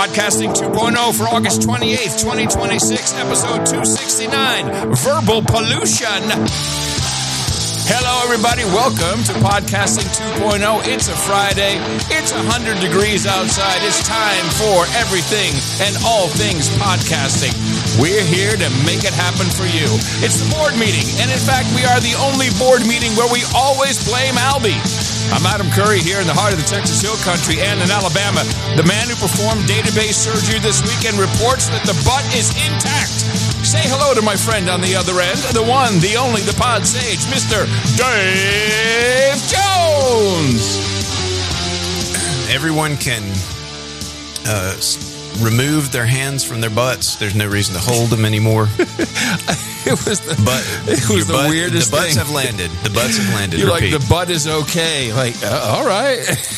Podcasting 2.0 for August 28th, 2026, episode 269, Verbal Pollution. Hello, everybody. Welcome to Podcasting 2.0. It's a Friday. It's 100 degrees outside. It's time for everything and all things podcasting. We're here to make it happen for you. It's the board meeting, and in fact, we are the only board meeting where we always blame Albie. I'm Adam Curry here in the heart of the Texas Hill Country and in Alabama. The man who performed database surgery this weekend reports that the butt is intact. Say hello to my friend on the other end, the one, the only, the pod sage, Mr. Dave Jones. Everyone can remove their hands from their butts. There's no reason to hold them anymore. It was the weirdest thing. The butts thing. have landed. The butts have landed. You're Repeat. like, the butt is okay. Like, all right.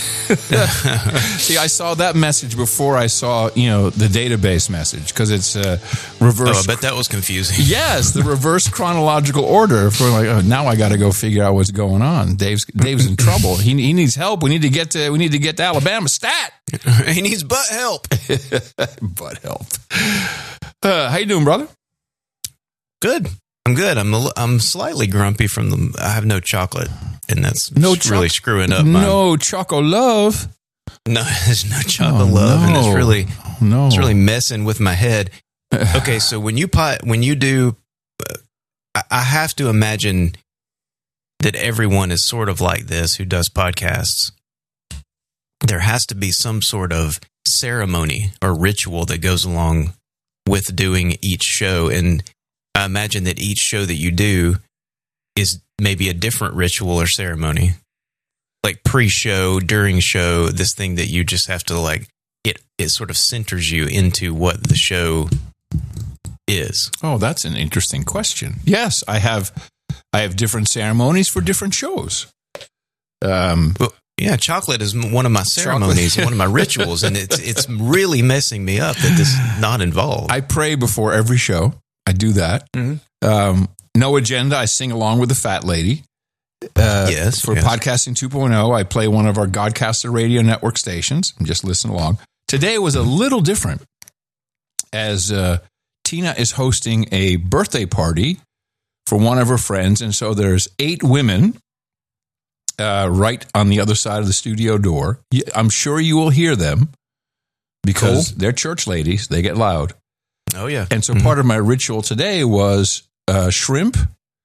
See, I saw that message before I saw, the database message because it's reverse. Oh, I bet that was confusing. Yes, the reverse chronological order. For like, now I got to go figure out what's going on. Dave's in trouble. He needs help. We need to get to Alabama stat. He needs butt help. Butt help. How you doing, brother? Good. I'm good. I'm slightly grumpy from I have no chocolate, and that's really screwing up. No choco love. No, there's no chocolate love, and it's really messing with my head. Okay, so when you do, I have to imagine that everyone is sort of like this who does podcasts. There has to be some sort of ceremony or ritual that goes along with doing each show, and I imagine that each show that you do is maybe a different ritual or ceremony. Like pre-show, during show, this thing that you just have to like, it sort of centers you into what the show is. Oh, that's an interesting question. Yes, I have different ceremonies for different shows. Well, yeah, chocolate is one of my ceremonies, one of my rituals, and it's really messing me up that this is not involved. I pray before every show. I do that. Mm-hmm. No agenda. I sing along with the fat lady. Yes. For Podcasting 2.0, I play one of our Godcaster radio network stations and just listen along. Today was a little different as Tina is hosting a birthday party for one of her friends. And so there's 8 women right on the other side of the studio door. I'm sure you will hear them because they're church ladies. They get loud. Oh, yeah. And so part of my ritual today was shrimp,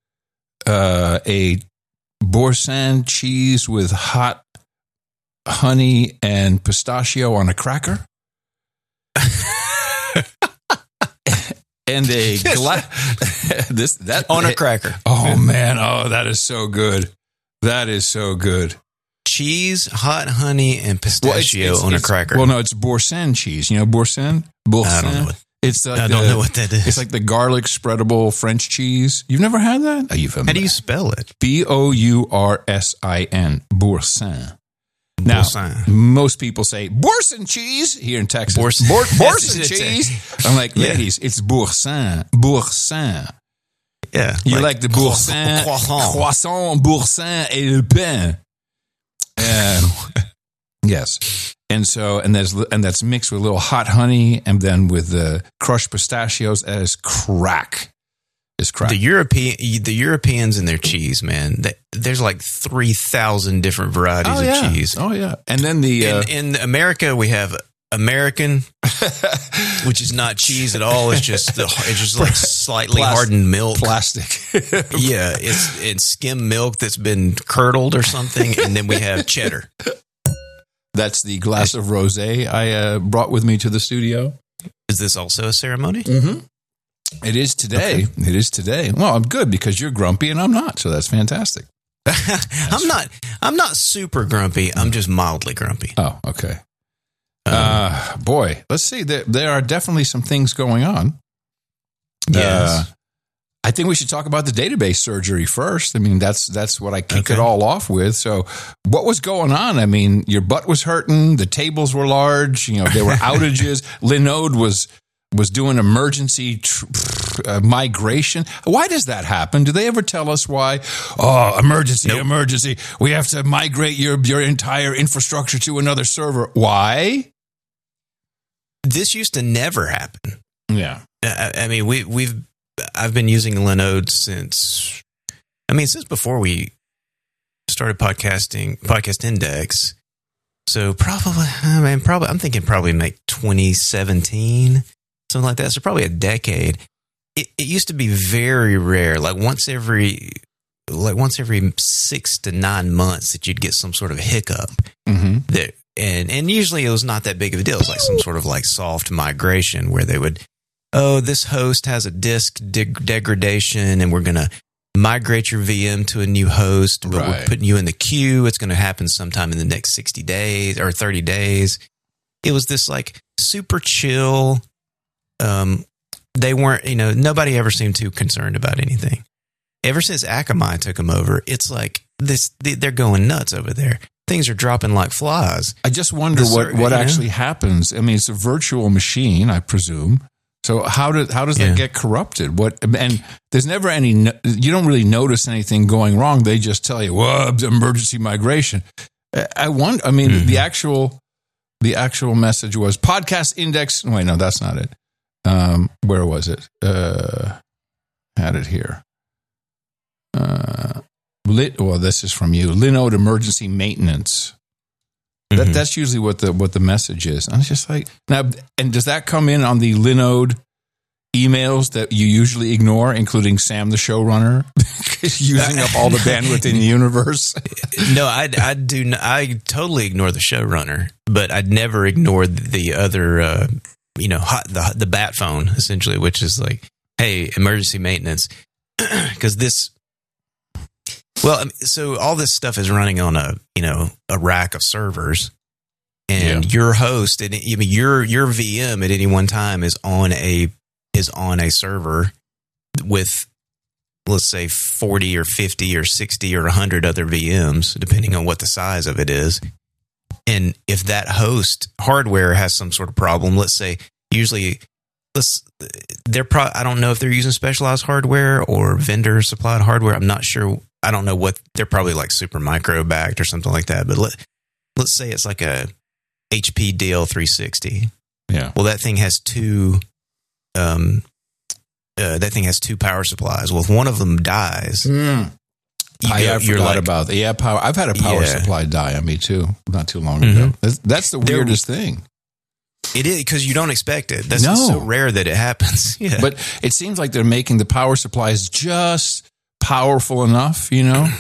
a Boursin cheese with hot honey and pistachio on a cracker, and a glass on a cracker. Oh, man. Oh, that is so good. That is so good. Cheese, hot honey, and pistachio on a cracker. Well, no, it's Boursin cheese. You know Boursin? I don't know. I don't know what that is. It's like the garlic spreadable French cheese. You've never had that? How do you spell it? Boursin. Boursin. Now, most people say Boursin cheese here in Texas. Boursin cheese. I'm like, ladies, it's Boursin. Boursin. Yeah. You like the Boursin. Croissant, Boursin, et le pain. Yes. And so, and that's mixed with a little hot honey, and then with the crushed pistachios as crack. It's crack. The Europeans and their cheese, man. There's like 3,000 different varieties of cheese. Oh yeah. And then in America we have American, which is not cheese at all. It's just like slightly hardened milk, plastic. Yeah, it's skim milk that's been curdled or something, and then we have cheddar. That's the glass of rosé I brought with me to the studio. Is this also a ceremony? Mm-hmm. It is today. Okay. It is today. Well, I'm good because you're grumpy and I'm not, so that's fantastic. I'm not super grumpy. I'm just mildly grumpy. Oh, okay. Boy, let's see. There are definitely some things going on. Yes. I think we should talk about the database surgery first. I mean, that's what I kick it all off with. So what was going on? I mean, your butt was hurting. The tables were large. There were outages. Linode was doing emergency migration. Why does that happen? Do they ever tell us why? Oh, emergency, nope. Emergency. We have to migrate your entire infrastructure to another server. Why? this used to never happen. Yeah. I mean, I've been using Linode since before we started podcasting, Podcast Index. So probably I'm thinking like 2017, something like that. So probably a decade. It used to be very rare, like once every 6 to 9 months that you'd get some sort of hiccup. That and usually it was not that big of a deal. It was like some sort of like soft migration where they would, this host has a disk degradation and we're going to migrate your VM to a new host, but we're putting you in the queue. It's going to happen sometime in the next 60 days or 30 days. It was this like super chill. They weren't, nobody ever seemed too concerned about anything. Ever since Akamai took them over, it's like they're going nuts over there. Things are dropping like flies. I just wonder what actually happens. I mean, it's a virtual machine, I presume. So how does that get corrupted? And there's never any. You don't really notice anything going wrong. They just tell you, "Whoa, emergency migration." I wonder. I mean, the actual message was podcast index. Wait, no, that's not it. Where was it? Had it here. This is from you. Linode emergency maintenance. That's usually what the message is. And it's just like, now, and does that come in on the Linode emails that you usually ignore, including Sam, the showrunner, using up all the bandwidth in the universe? No, I do. I totally ignore the showrunner, but I'd never ignore the other, the bat phone essentially, which is like, hey, emergency maintenance, because this. Well, so all this stuff is running on a rack of servers, and your host, and your VM at any one time is on a server with, let's say, 40 or 50 or 60 or 100 other VMs, depending on what the size of it is. And if that host hardware has some sort of problem, let's say, I don't know if they're using specialized hardware or vendor supplied hardware. I'm not sure. I don't know what they're probably like super micro backed or something like that. But let's say it's like a HP DL360. Yeah. Well, that thing has two power supplies. Well, if one of them dies, I forgot about that. Yeah, power. I've had a power supply die on me too, not too long ago. That's the weirdest thing. It is, because you don't expect it. That's so rare that it happens. Yeah. But it seems like they're making the power supplies just powerful enough, and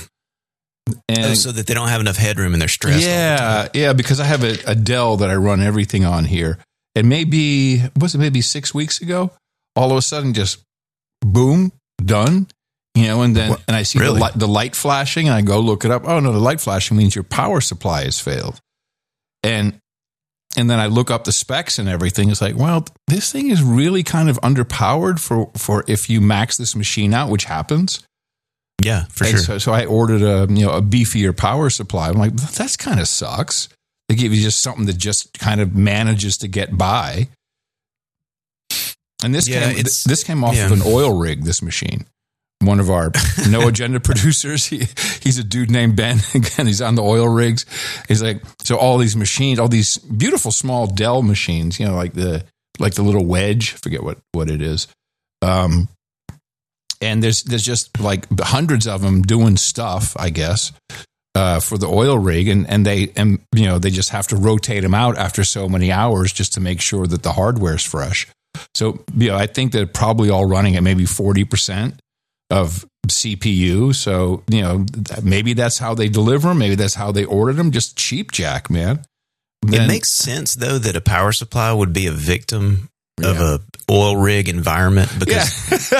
so that they don't have enough headroom and they're stressed. Yeah, because I have a Dell that I run everything on here, and maybe 6 weeks ago, all of a sudden, just boom, done. And then and I see the light flashing, and I go look it up. Oh no, the light flashing means your power supply has failed, and then I look up the specs and everything. It's like, well, this thing is really kind of underpowered for if you max this machine out, which happens. Yeah, for sure. So I ordered a beefier power supply. I'm like, that's kind of sucks. They give you just something that just kind of manages to get by. And this came off of an oil rig, this machine. One of our No Agenda producers, he's a dude named Ben. Again, he's on the oil rigs. He's like, so all these machines, all these beautiful small Dell machines, like the little wedge, I forget what it is. And there's just like hundreds of them doing stuff, I guess, for the oil rig, and they just have to rotate them out after so many hours just to make sure that the hardware's fresh. So I think they're probably all running at maybe 40% of CPU. So maybe that's how they deliver them. Maybe that's how they ordered them. Just cheap jack, man. It makes sense though that a power supply would be a victim of a oil rig environment, because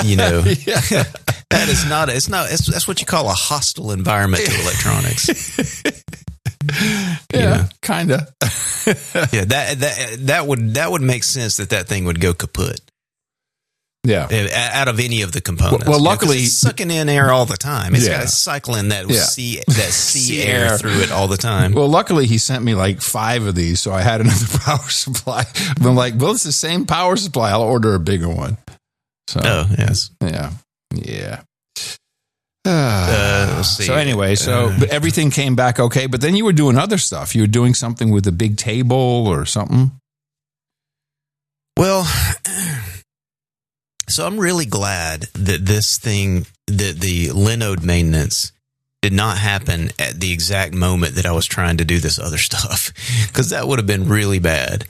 that is not. That's what you call a hostile environment to electronics. Kind of. That would make sense that thing would go kaput. Yeah, out of any of the components. Well, luckily, it's sucking in air all the time. It's got cycling that sea air through it all the time. Well, luckily, he sent me like 5 of these, so I had another power supply. But I'm like, well, it's the same power supply. I'll order a bigger one. So, yes, yeah. Let's see. So anyway, but everything came back okay. But then you were doing other stuff. You were doing something with a big table or something. Well, so I'm really glad that the Linode maintenance did not happen at the exact moment that I was trying to do this other stuff, because that would have been really bad.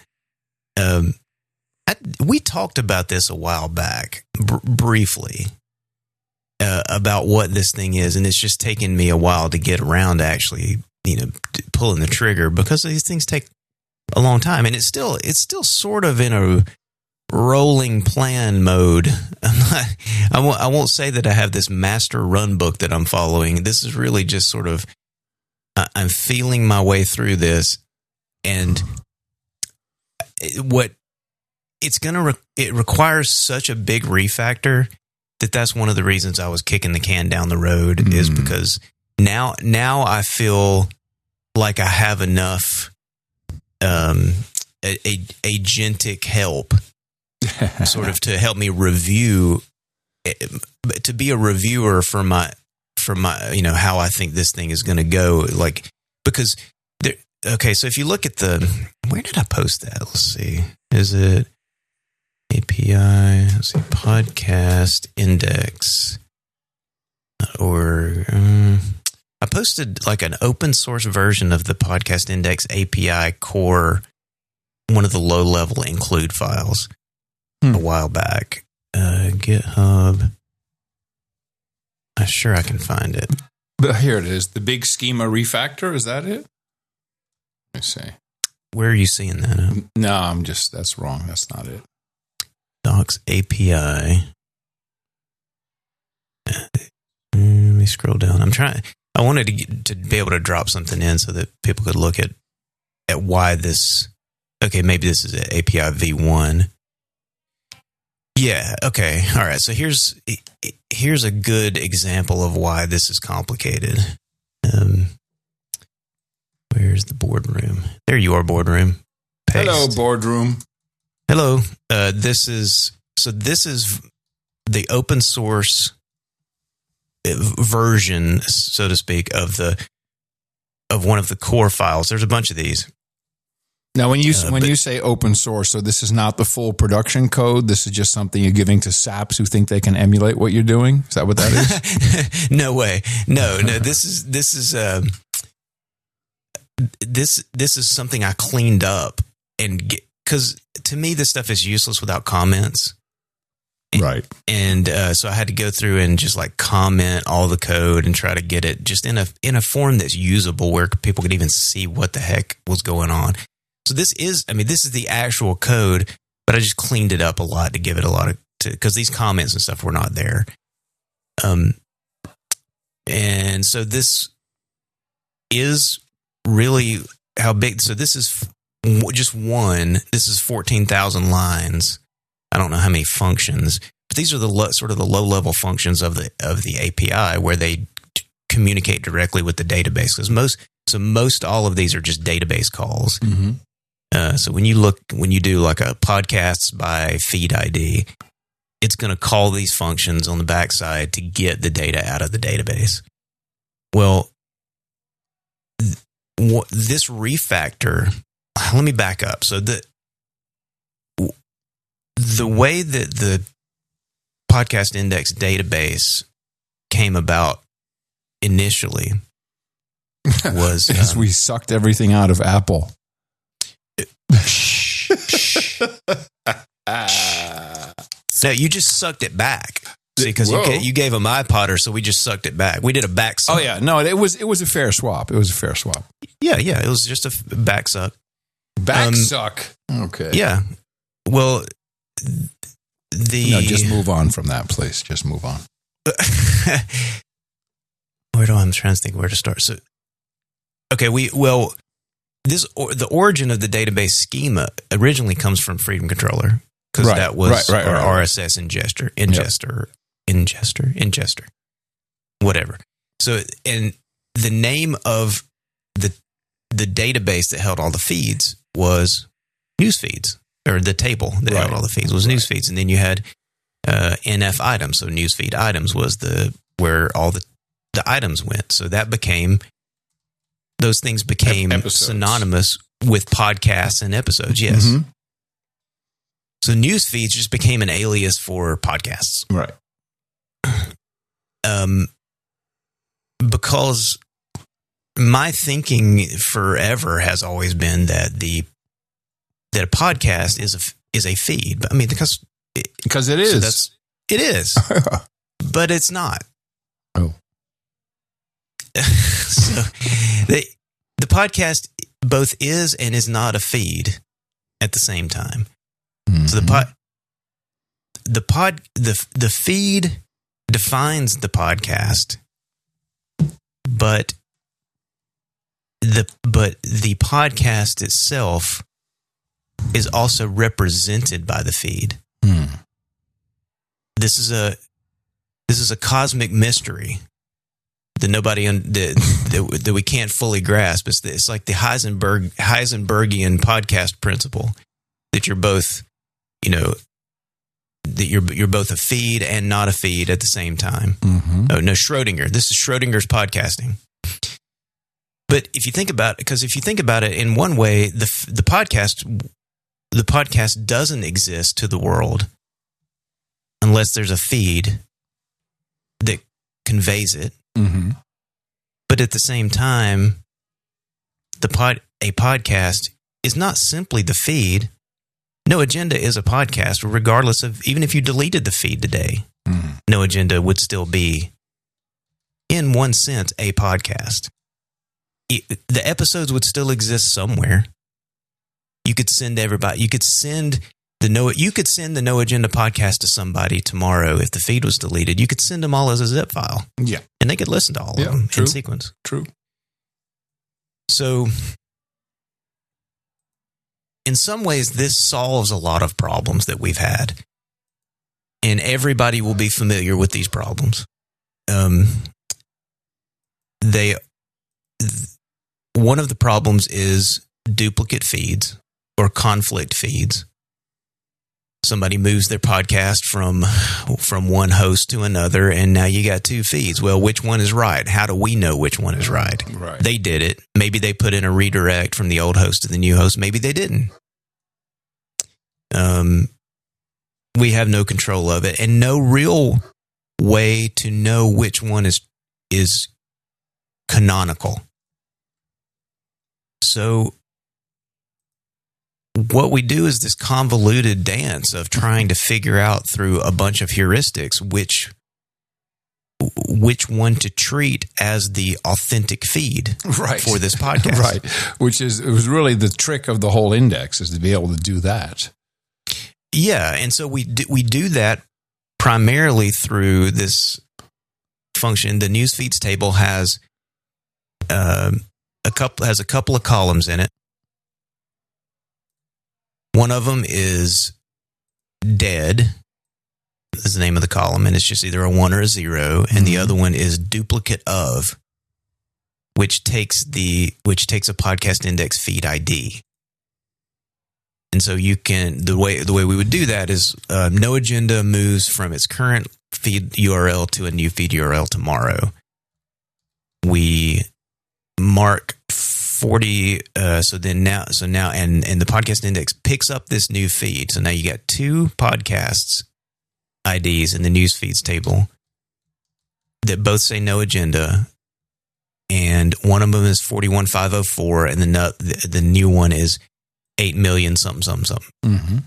We talked about this a while back, briefly, about what this thing is, and it's just taken me a while to get around to actually, pulling the trigger, because these things take a long time, and it's still sort of in a rolling plan mode. I won't say that I have this master run book that I'm following. This is really just sort of, I'm feeling my way through this, and it requires such a big refactor that's one of the reasons I was kicking the can down the road, is because now I feel like I have enough agentic help sort of to help me review, to be a reviewer for my how I think this thing is going to go, like, because so if you look at where did I post that? Let's see. Is it API? Let's see, podcast index, or I posted like an open source version of the podcast index API core, one of the low level include files a while back. GitHub. I'm sure I can find it. But here it is. The big schema refactor. Is that it? Let me see. Where are you seeing that? No, that's wrong. That's not it. Docs API. Let me scroll down. I wanted to be able to drop something in so that people could look at why this. Okay, maybe this is API v1. Yeah. Okay. All right. So here's a good example of why this is complicated. Where's the boardroom? There you are, boardroom. Paste. Hello, boardroom. Hello. This is the open source version, so to speak, of one of the core files. There's a bunch of these. Now, when you say open source, so this is not the full production code. This is just something you're giving to saps who think they can emulate what you're doing. Is that what that is? No way. No. This is something I cleaned up, because to me this stuff is useless without comments. Right. And so I had to go through and just like comment all the code and try to get it just in a form that's usable, where people could even see what the heck was going on. So this is the actual code, but I just cleaned it up a lot to give it a lot because these comments and stuff were not there. And so this is really how big. So this is just one. This is 14,000 lines. I don't know how many functions, but these are the sort of the low level functions of the API, where they communicate directly with the database. Because most all of these are just database calls. Mm-hmm. So when you do like a podcasts by feed ID, it's going to call these functions on the backside to get the data out of the database. Well, this refactor, let me back up. So the way that the podcast index database came about initially was as we sucked everything out of Apple. No, you just sucked it back. See, because you gave them iPodder, so we just sucked it back. We did a back suck. Oh yeah, no, it was a fair swap. It was a fair swap. Yeah, it was just a back suck. Back suck. Okay. Yeah. Well, just move on from that, please. Just move on. I'm trying to think where to start. So, okay, the origin of the database schema originally comes from Freedom Controller, because that was our RSS ingester, whatever. So, and the name of the database that held all the feeds was news feeds, or the table that held all the feeds was news feeds, and then you had NF items. So newsfeed items was where all the items went. So those things became synonymous with podcasts and episodes. Yes. Mm-hmm. So news feeds just became an alias for podcasts. Right. Because my thinking forever has always been that a podcast is a feed. But I mean, because it is. So it is. But it's not. Oh. So the podcast both is and is not a feed at the same time. Mm-hmm. So the feed defines the podcast, but the podcast itself is also represented by the feed. Mm. This is a cosmic mystery that that we can't fully grasp. It's like the Heisenbergian podcast principle that you're both, that you're both a feed and not a feed at the same time. Mm-hmm. Oh no, Schrodinger. This is Schrodinger's podcasting. But if you think about it in one way, the podcast doesn't exist to the world unless there's a feed that conveys it. Mm-hmm. But at the same time, a podcast is not simply the feed. No Agenda is a podcast, regardless of, even if you deleted the feed today, No Agenda would still be, in one sense, a podcast. The episodes would still exist somewhere. You could send the No Agenda podcast to somebody tomorrow if the feed was deleted. You could send them all as a zip file. Yeah. And they could listen to all of them in sequence. True. So, in some ways, this solves a lot of problems that we've had. And everybody will be familiar with these problems. One of the problems is duplicate feeds or conflict feeds. Somebody moves their podcast from one host to another, and now you got two feeds. Well, which one is right? How do we know which one is right? Right. They did it. Maybe they put in a redirect from the old host to the new host. Maybe they didn't. We have no control of it, and no real way to know which one is canonical. So what we do is this convoluted dance of trying to figure out through a bunch of heuristics which one to treat as the authentic feed for this podcast. Right. It was really the trick of the whole index, is to be able to do that. Yeah, and so we do that primarily through this function. The news feeds table has a couple of columns in it. One of them is dead, is the name of the column, and it's just either a 1 or a 0. And the other one is duplicate of, which takes a podcast index feed ID. And so the way we would do that is No Agenda moves from its current feed URL to a new feed URL tomorrow. We mark 40. So now, and the podcast index picks up this new feed. So now you got two podcasts IDs in the news feeds table that both say No Agenda, and one of them is 41504, and the new one is 8 million something. Mm-hmm.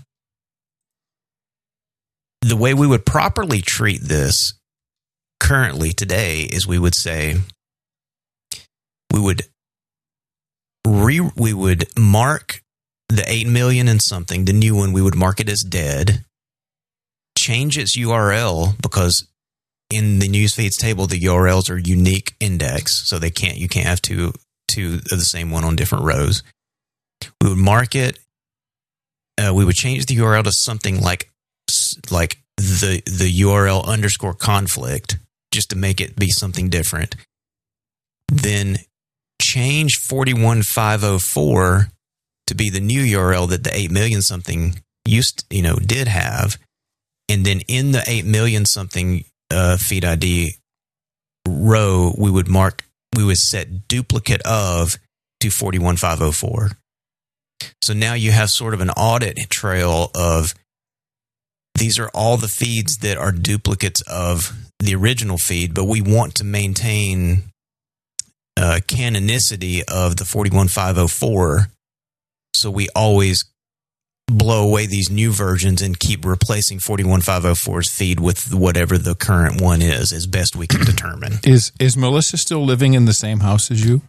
The way we would properly treat this currently today is we would say we would mark the 8 million and something, the new one, we would mark it as dead, change its URL, because in the newsfeeds table, the URLs are unique index, so you can't have two of the same one on different rows. We would mark it, we would change the URL to something like the URL _ conflict, just to make it be something different. Then change 41504 to be the new URL that the 8 million something did have, and then in the 8 million something feed ID row, we would set duplicate of to 41504. So now you have sort of an audit trail of these are all the feeds that are duplicates of the original feed, but we want to maintain canonicity of the 41504. So we always blow away these new versions and keep replacing 41504's feed with whatever the current one is, as best we can determine. Is Melissa still living in the same house as you?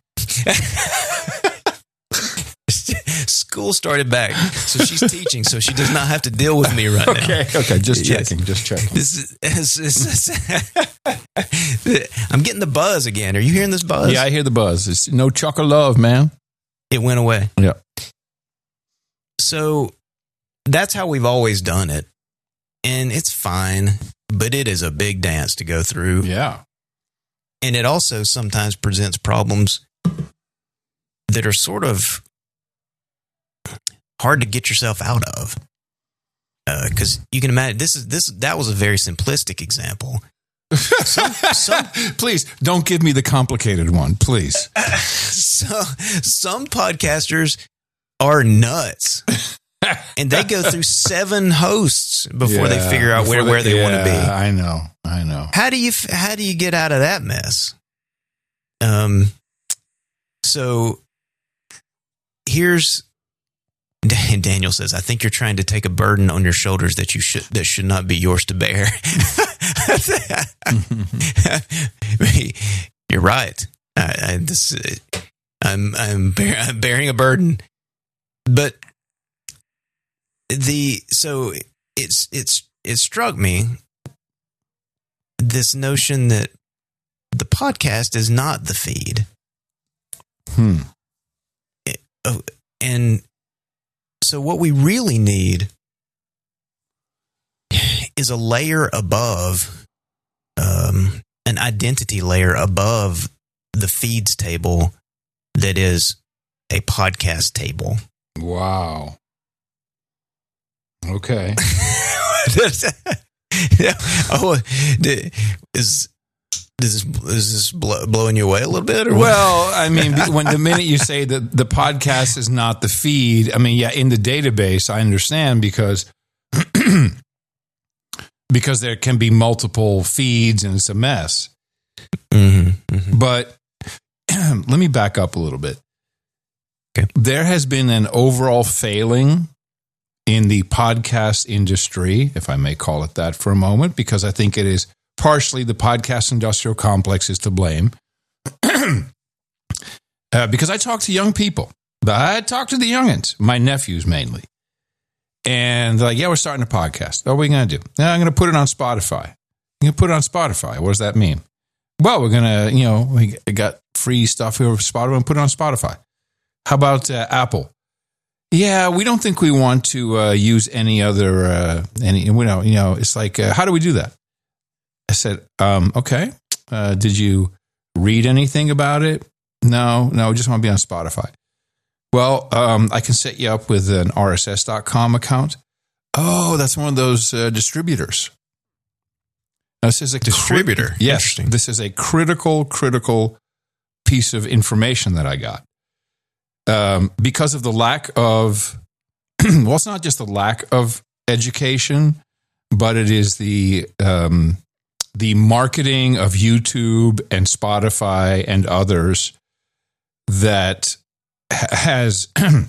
School started back, so she's teaching, so she does not have to deal with me right now. Okay, just checking, just checking. I'm getting the buzz again. Are you hearing this buzz? Yeah, I hear the buzz. It's no chocolate love, man. It went away. Yeah. So that's how we've always done it, and it's fine, but it is a big dance to go through. Yeah. And it also sometimes presents problems that are sort of hard to get yourself out of, because you can imagine that was a very simplistic example. Please don't give me the complicated one, please. Some podcasters are nuts, and they go through 7 hosts before they figure out where they want to be. I know. How do you get out of that mess? So here's. Daniel says, "I think you're trying to take a burden on your shoulders that should not be yours to bear." You're right. I'm bearing a burden, but it struck me, this notion that the podcast is not the feed. And so what we really need is a layer above, an identity layer above the feeds table that is a podcast table. Wow. Okay. Is this blowing you away a little bit? Or well, I mean, when the minute you say that the podcast is not the feed, I mean, yeah, in the database, I understand because there can be multiple feeds and it's a mess. But let me back up a little bit. Okay. There has been an overall failing in the podcast industry, if I may call it that for a moment, because I think it is partially the podcast industrial complex is to blame. Because I talk to young people. I talk to the youngins, my nephews mainly. And they're like, yeah, we're starting a podcast. What are we going to do? I'm going to put it on Spotify. I'm going to put it on Spotify. What does that mean? Well, we're going to, we got free stuff here with Spotify and put it on Spotify. How about Apple? Yeah, we don't think we want to use any other, it's like, how do we do that? I said, okay. Did you read anything about it? No, just want to be on Spotify. Well, I can set you up with an RSS.com account. Oh, that's one of those distributors. Now, this is a distributor. Yes, this is a critical piece of information that I got. Because of the lack of, well, it's not just the lack of education, but it is the marketing of YouTube and Spotify and others that has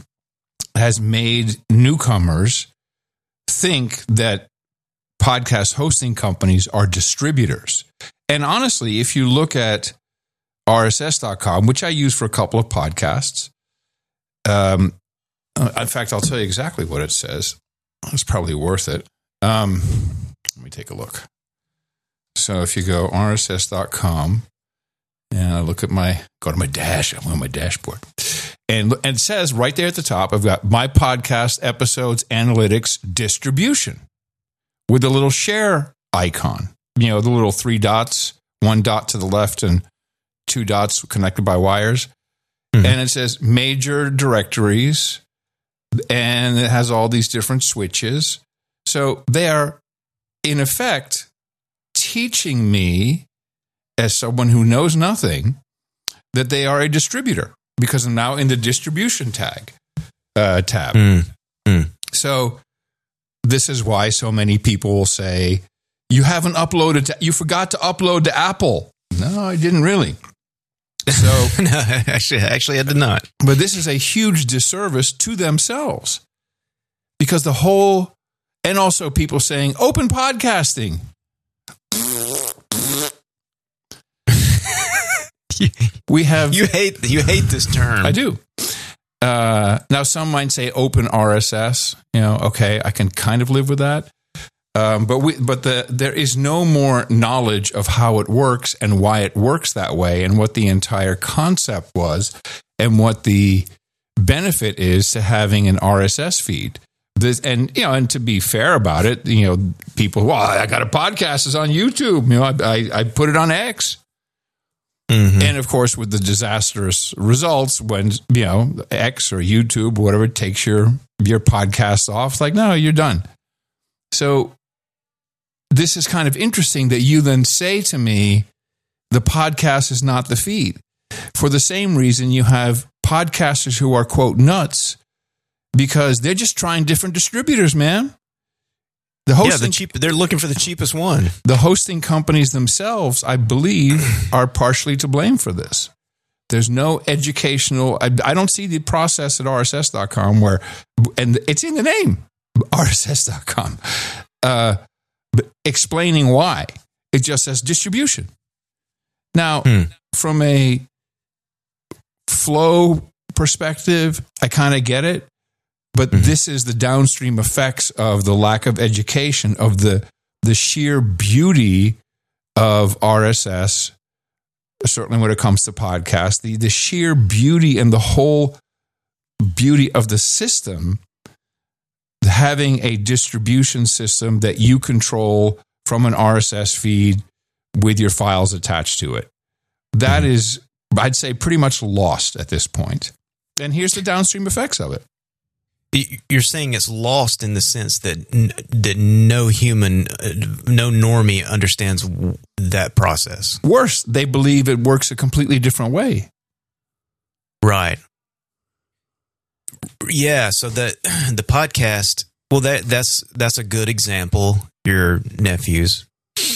made newcomers think that podcast hosting companies are distributors. And honestly, if you look at RSS.com, which I use for a couple of podcasts, in fact, I'll tell you exactly what it says. It's probably worth it. Let me take a look. So if you go RSS.com and I go to my dash, I'm on my dashboard. And it says right there at the top, I've got my podcast episodes, analytics, distribution with the little share icon. The little 3 dots, 1 dot to the left and 2 dots connected by wires. Mm-hmm. And it says major directories, and it has all these different switches. So they are, in effect, teaching me, as someone who knows nothing, that they are a distributor because I'm now in the distribution tab. So this is why so many people will say, you haven't uploaded, you forgot to upload to Apple. No, I didn't really. So no, actually, I did not. But this is a huge disservice to themselves because and also people saying open podcasting. You hate this term. I do. Now some might say open RSS. Okay, I can kind of live with that. But there is no more knowledge of how it works and why it works that way and what the entire concept was and what the benefit is to having an RSS feed. And to be fair about it, people, I got a podcast, it's on YouTube. I put it on X. Mm-hmm. And of course, with the disastrous results when, X or YouTube, whatever, takes your podcast off, it's like, no, you're done. So this is kind of interesting that you then say to me, the podcast is not the feed. For the same reason, you have podcasters who are, quote, nuts, because they're just trying different distributors, man. They're looking for the cheapest one. The hosting companies themselves, I believe, are partially to blame for this. There's no educational, I don't see the process at RSS.com and it's in the name, RSS.com, but explaining why. It just says distribution. Now, from a flow perspective, I kind of get it. But this is the downstream effects of the lack of education, of the sheer beauty of RSS, certainly when it comes to podcasts, the sheer beauty and the whole beauty of the system, having a distribution system that you control from an RSS feed with your files attached to it. That is, I'd say, pretty much lost at this point. And here's the downstream effects of it. You're saying it's lost in the sense that no human, no normie understands that process. Worse, they believe it works a completely different way. Right. Yeah. So the podcast. Well, that's a good example. Your nephews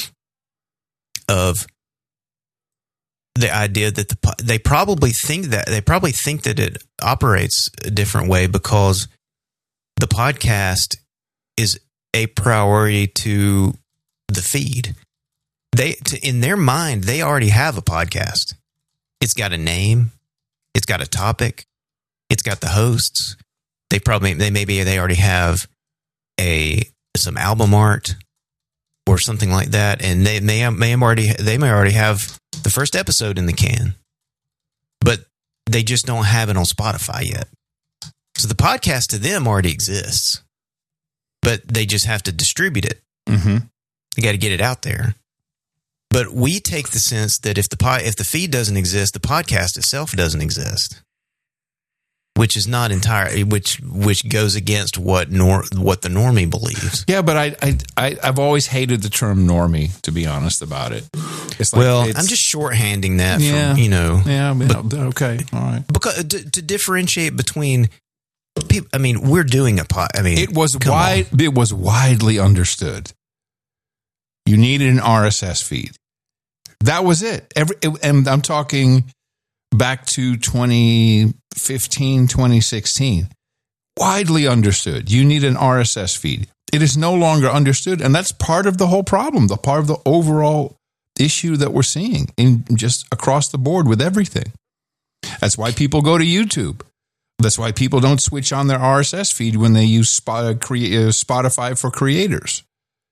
of the idea that they probably think that it operates a different way because the podcast is a priority to the feed. In their mind, they already have a podcast. It's got a name. It's got a topic. It's got the hosts. They already have some album art or something like that, and they may already have the first episode in the can, but they just don't have it on Spotify yet. So the podcast to them already exists, but they just have to distribute it. Mm-hmm. You got to get it out there. But we take the sense that if the feed doesn't exist, the podcast itself doesn't exist, which is not entirely which goes against what the normie believes. Yeah, but I've always hated the term normie, to be honest about it. It's like, I'm just shorthanding that. Yeah, from, Yeah, but, okay, all right. Because to differentiate between people, we're doing it was widely understood. You needed an RSS feed. That was it. And I'm talking back to 2015, 2016. Widely understood. You need an RSS feed. It is no longer understood, and that's part of the whole problem, the part of the overall issue that we're seeing in just across the board with everything. That's why people go to YouTube. That's why people don't switch on their RSS feed when they use Spotify for creators.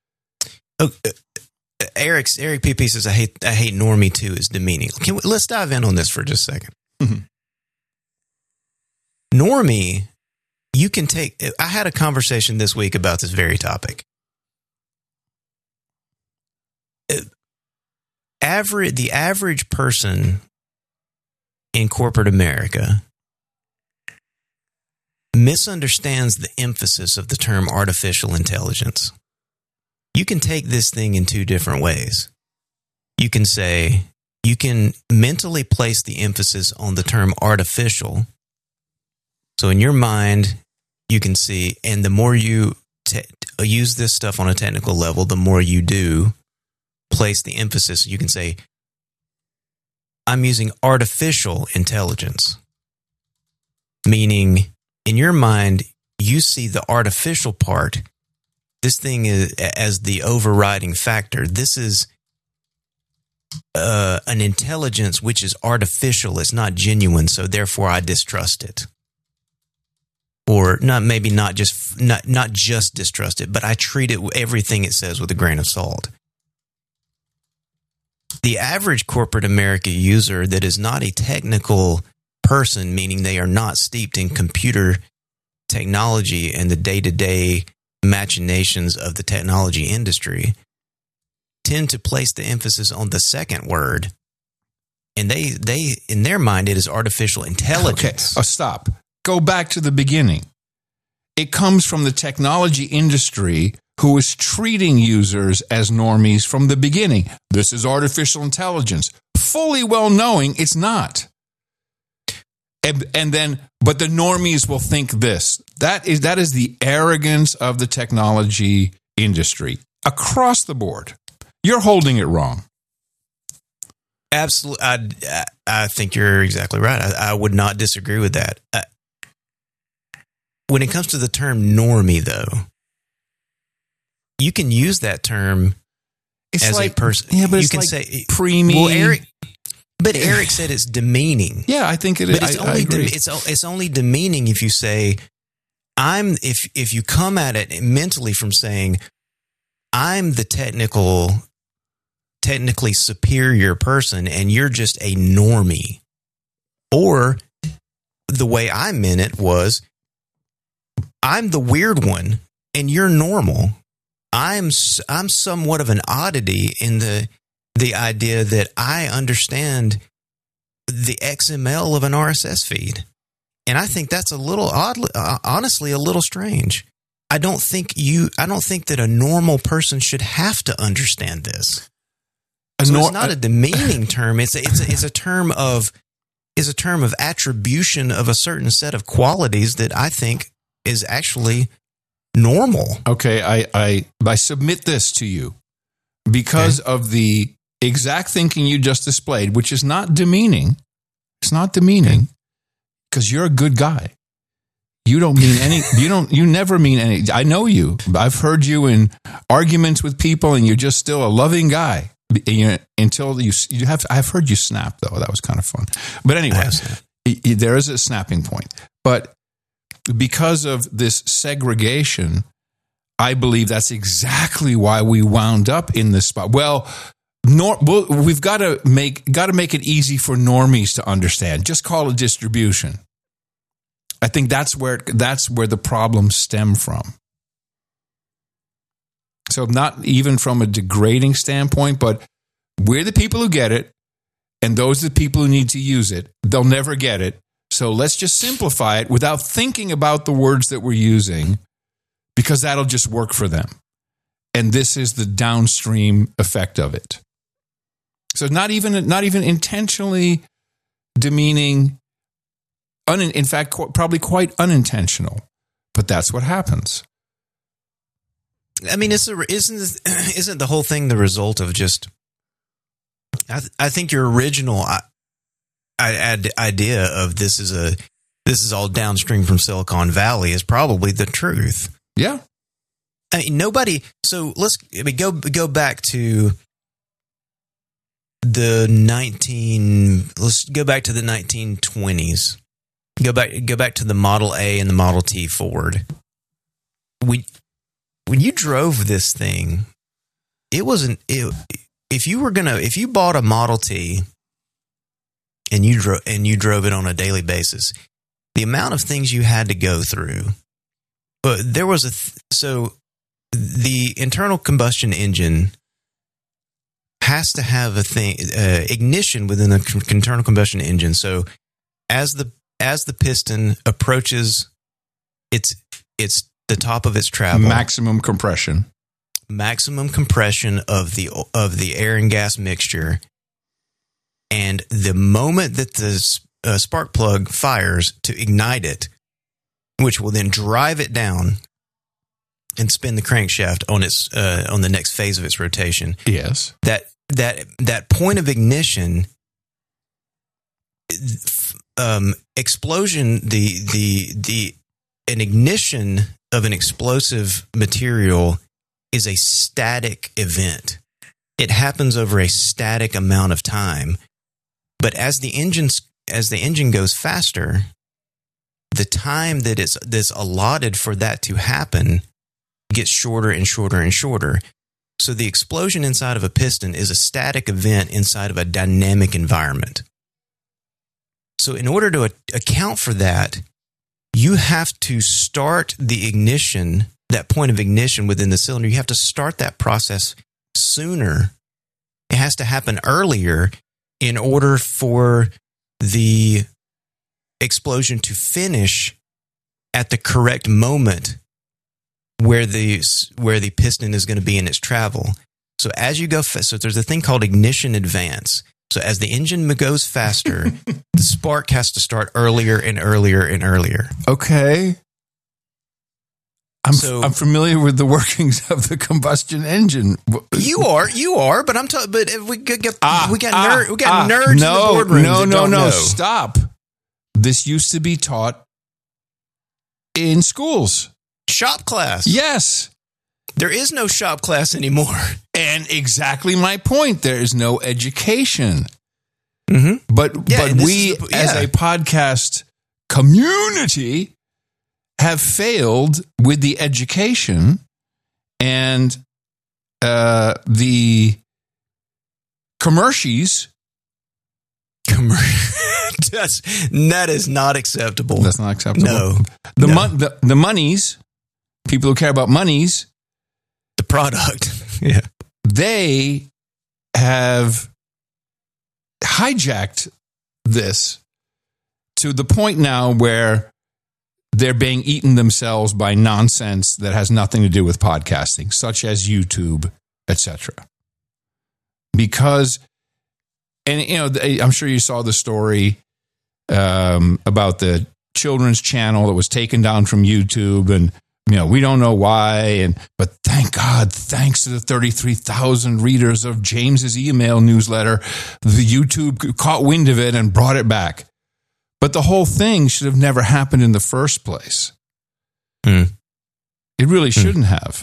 Eric PP says, I hate normie too is demeaning. Let's dive in on this for just a second. Mm-hmm. Normie, you can take. I had a conversation this week about this very topic. The average person in corporate America misunderstands the emphasis of the term artificial intelligence. You can take this thing in two different ways. You can mentally place the emphasis on the term artificial. So in your mind, you can see, and the more you use this stuff on a technical level, the more you do place the emphasis. You can say, I'm using artificial intelligence, meaning in your mind, you see the artificial part. This thing is as the overriding factor. This is an intelligence which is artificial. It's not genuine, so therefore I distrust it. Or not just distrust it, but I treat it, everything it says, with a grain of salt. The average corporate America user that is not a technical person, meaning they are not steeped in computer technology and the day-to-day machinations of the technology industry, tend to place the emphasis on the second word, and they in their mind it is artificial intelligence. Okay, stop. Go back to the beginning. It comes from the technology industry, who is treating users as normies from the beginning. This is artificial intelligence, fully well knowing it's not. And then, but the normies will think this. That is the arrogance of the technology industry across the board. You're holding it wrong. Absolutely. I think you're exactly right. I would not disagree with that. When it comes to the term normie, though, you can use that term as like, a person. Yeah, but you it's can like say preemie. Well, Eric said it's demeaning. Yeah, I think it is. But I agree. It's only demeaning if you say if you come at it mentally from saying I'm the technically superior person and you're just a normie. Or the way I meant it was I'm the weird one and you're normal. I'm somewhat of an oddity in the idea that I understand the XML of an RSS feed. And I think that's a little honestly a little strange. I don't think that a normal person should have to understand this. So it's not a demeaning term. It's a term of attribution of a certain set of qualities that I think is actually normal. Okay, I submit this to you because of the exact thinking you just displayed, which is not demeaning. It's not demeaning because you're a good guy. You don't mean any. You never mean any. I know you. I've heard you in arguments with people, and you're just still a loving guy. Until you have. I've heard you snap though. That was kind of fun. But anyway, there is a snapping point. But because of this segregation, I believe that's exactly why we wound up in this spot. Well, we've got to make it easy for normies to understand. Just call it distribution. I think that's where the problems stem from. So not even from a degrading standpoint, but we're the people who get it, and those are the people who need to use it. They'll never get it. So let's just simplify it without thinking about the words that we're using, because that'll just work for them. And this is the downstream effect of it. So not even intentionally demeaning, in fact, probably quite unintentional, but that's what happens. I mean, isn't the whole thing the result of just? I think your original idea of this is all downstream from Silicon Valley is probably the truth. Yeah. I mean, nobody. So let's go back to Let's go back to the 1920s. Go back to the Model A and the Model T Ford. When you drove this thing, it wasn't. If you bought a Model T and you drove it on a daily basis, the amount of things you had to go through. But there was so the internal combustion engine has to have ignition within the internal combustion engine. So as the piston approaches its the top of its travel, maximum compression of the air and gas mixture, and the moment that the spark plug fires to ignite it, which will then drive it down, and spin the crankshaft on its on the next phase of its rotation. Yes. That point of ignition, explosion, an ignition of an explosive material is a static event. It happens over a static amount of time. But as the engine goes faster, the time that's allotted for that to happen gets shorter and shorter and shorter. So the explosion inside of a piston is a static event inside of a dynamic environment. So in order to account for that, you have to start the ignition, that point of ignition within the cylinder. You have to start that process sooner. It has to happen earlier in order for the explosion to finish at the correct moment where the piston is going to be in its travel. So as you go, so there's a thing called ignition advance. So as the engine goes faster, the spark has to start earlier and earlier and earlier. Okay. I'm familiar with the workings of the combustion engine. You are, but I'm talking. But we got nerds in the boardroom. No. Stop. This used to be taught in schools. Shop class. Yes. There is no shop class anymore. And exactly my point. There is no education. Mm-hmm. But we, as a podcast community, have failed with the education and the commercials. That is not acceptable. That's not acceptable. No. The monies, people who care about monies, the product, yeah, they have hijacked this to the point now where they're being eaten themselves by nonsense that has nothing to do with podcasting, such as YouTube, etc. Because, and you know, I'm sure you saw the story about the children's channel that was taken down from YouTube, and you know, we don't know why, but thank God, thanks to the 33,000 readers of James's email newsletter, the YouTube caught wind of it and brought it back. But the whole thing should have never happened in the first place. It really shouldn't have.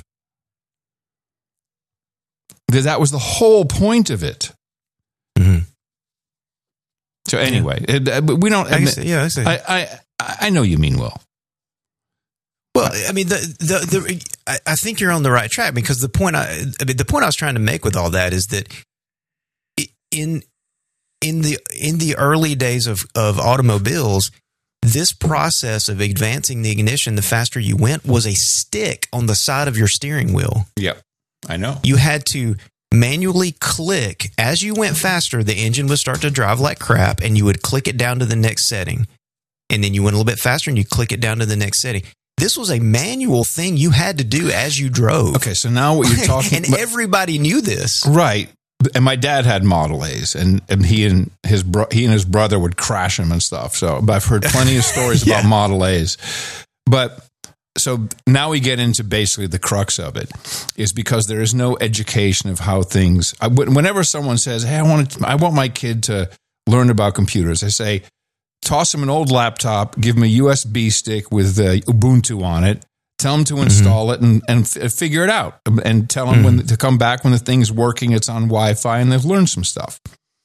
Because that was the whole point of it. Mm-hmm. So anyway, we don't. I know you mean well. Well, I mean, I think you're on the right track, because the point I was trying to make with all that is that in the early days of automobiles, this process of advancing the ignition, the faster you went, was a stick on the side of your steering wheel. Yep, I know. You had to manually click. As you went faster, the engine would start to drive like crap, and you would click it down to the next setting. And then you went a little bit faster, and you click it down to the next setting. This was a manual thing you had to do as you drove. Okay, so now what you're talking and everybody knew this. Right. And my dad had Model A's, and he and his brother would crash them and stuff. But I've heard plenty of stories about Model A's. But so now we get into basically the crux of it, is because there is no education of how things. Whenever someone says, "Hey, I want my kid to learn about computers," I say, toss him an old laptop, give him a USB stick with Ubuntu on it, tell him to install it and figure it out, and tell him to come back when the thing's working, it's on Wi-Fi, and they've learned some stuff.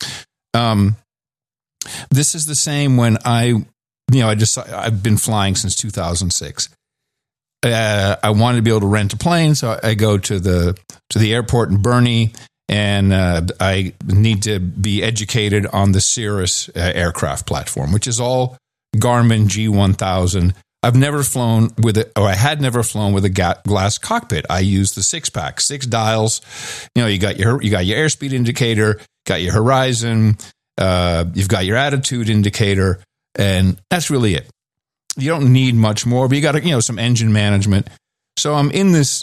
This is the same when I've been flying since 2006. I wanted to be able to rent a plane, so I go to the airport in Burnie, and I need to be educated on the Cirrus aircraft platform, which is all Garmin G1000. I've never flown with it, or I had never flown with a glass cockpit. I use the 6-pack, 6 dials. You know, you got your airspeed indicator, got your horizon, you've got your attitude indicator, and that's really it. You don't need much more, but you got some engine management. So I'm in this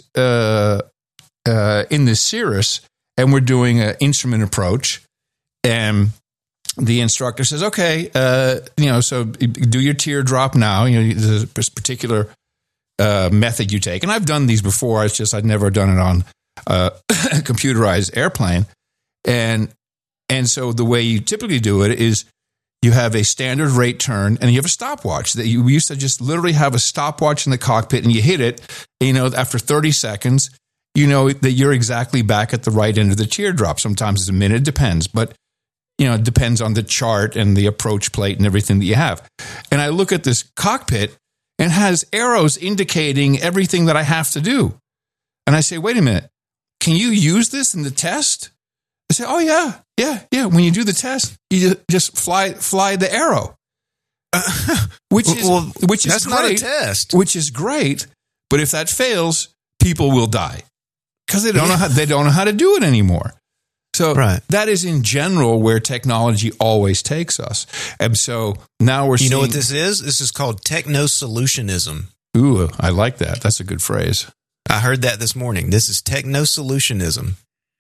Cirrus, and we're doing an instrument approach, and the instructor says, "Okay, so do your teardrop now. There's a particular method you take, and I've done these before. It's just I'd never done it on a computerized airplane, and so the way you typically do it is you have a standard rate turn and you have a stopwatch. That you used to just literally have a stopwatch in the cockpit, and you hit it. After 30 seconds, that you're exactly back at the right end of the teardrop. Sometimes it's a minute, depends, but it depends on the chart and the approach plate and everything that you have. And I look at this cockpit and it has arrows indicating everything that I have to do. And I say, wait a minute, can you use this in the test? I say, oh yeah. When you do the test, you just fly the arrow, which is that's great, not a test. Which is great, but if that fails, people will die because they don't know how to do it anymore. So that is in general where technology always takes us. And so now we're seeing... You know what this is? This is called techno-solutionism. Ooh, I like that. That's a good phrase. I heard that this morning. This is techno-solutionism.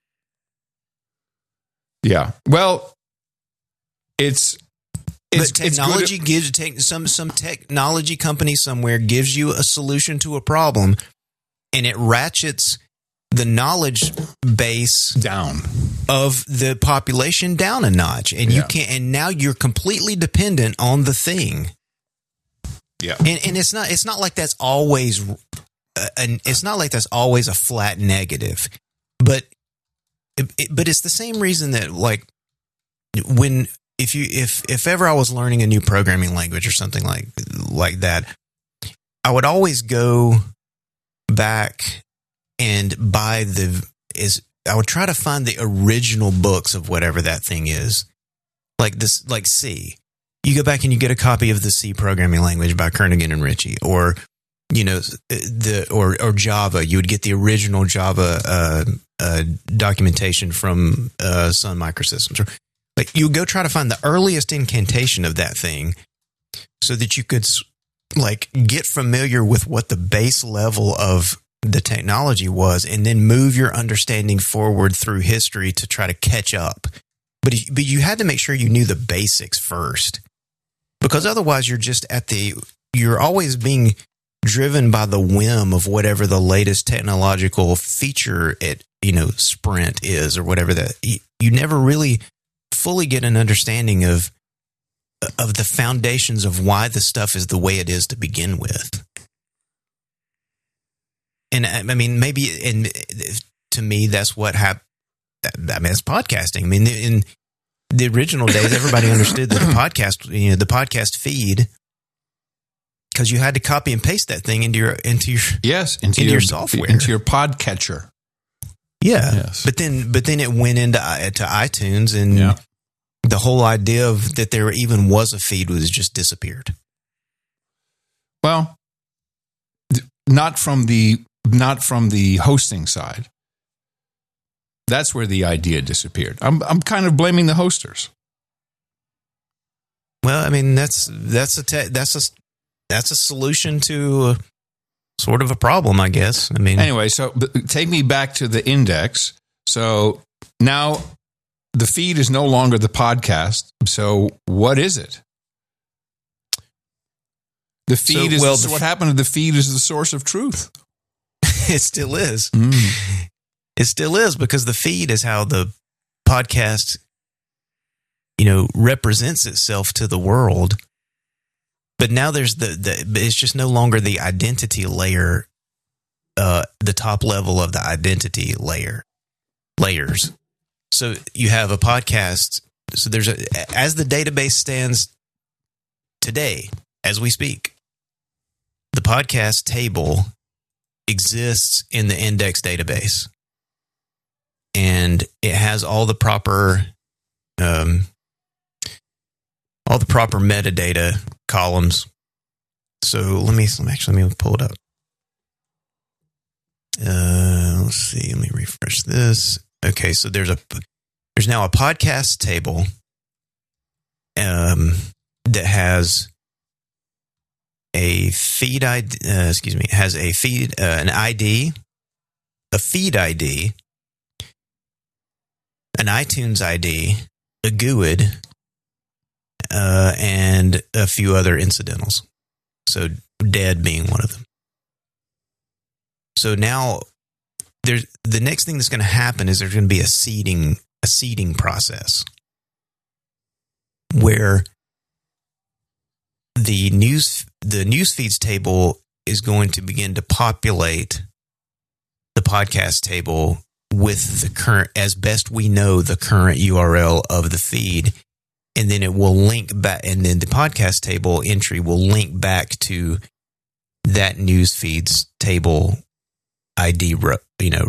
Yeah. Well, but technology gives some technology company somewhere gives you a solution to a problem, and it ratchets the knowledge base down of the population down a notch, and you can't. And now you're completely dependent on the thing. Yeah, and it's not like that's always. It's not like that's always a flat negative, but it's the same reason that like when if ever I was learning a new programming language or something like that, I would always go back and I would try to find the original books of whatever that thing is. Like C. You go back and you get a copy of the C programming language by Kernighan and Ritchie, or or Java. You would get the original Java documentation from Sun Microsystems. Or like you go try to find the earliest incantation of that thing, so that you could like get familiar with what the base level of the technology was, and then move your understanding forward through history to try to catch up. But you had to make sure you knew the basics first, because otherwise you're always being driven by the whim of whatever the latest technological feature at Sprint is, or whatever that. You never really fully get an understanding of the foundations of why the stuff is the way it is to begin with. And I mean, to me, that's what happened. I mean, it's podcasting. I mean, in the original days, everybody understood that the podcast feed, because you had to copy and paste that thing into your software, into your podcatcher. Yeah, yes. But then it went into iTunes, and the whole idea of that there even was a feed was just disappeared. Well, not from the hosting side. That's where the idea disappeared. I'm kind of blaming the hosters. Well, I mean that's a solution to sort of a problem, I guess. I mean, anyway, so take me back to the index. So now the feed is no longer the podcast. So what is it? The feed what happened to the feed is the source of truth. It still is. It still is, because the feed is how the podcast, represents itself to the world. But now there's it's just no longer the identity layer, the top level of the identity layers. So you have a podcast. So as the database stands today, as we speak, the podcast table exists in the index database, and it has all the proper metadata columns. So let me pull it up. Let's see. Let me refresh this. Okay, so there's now a podcast table that has a feed ID. Has a feed an ID, a feed ID, an iTunes ID, a GUID, and a few other incidentals. So dead being one of them. So now the next thing that's going to happen is there's going to be a seeding process where the news feeds table is going to begin to populate the podcast table with the current, as best we know, the current URL of the feed. And then it will link back, and then the podcast table entry will link back to that news feeds table ID row.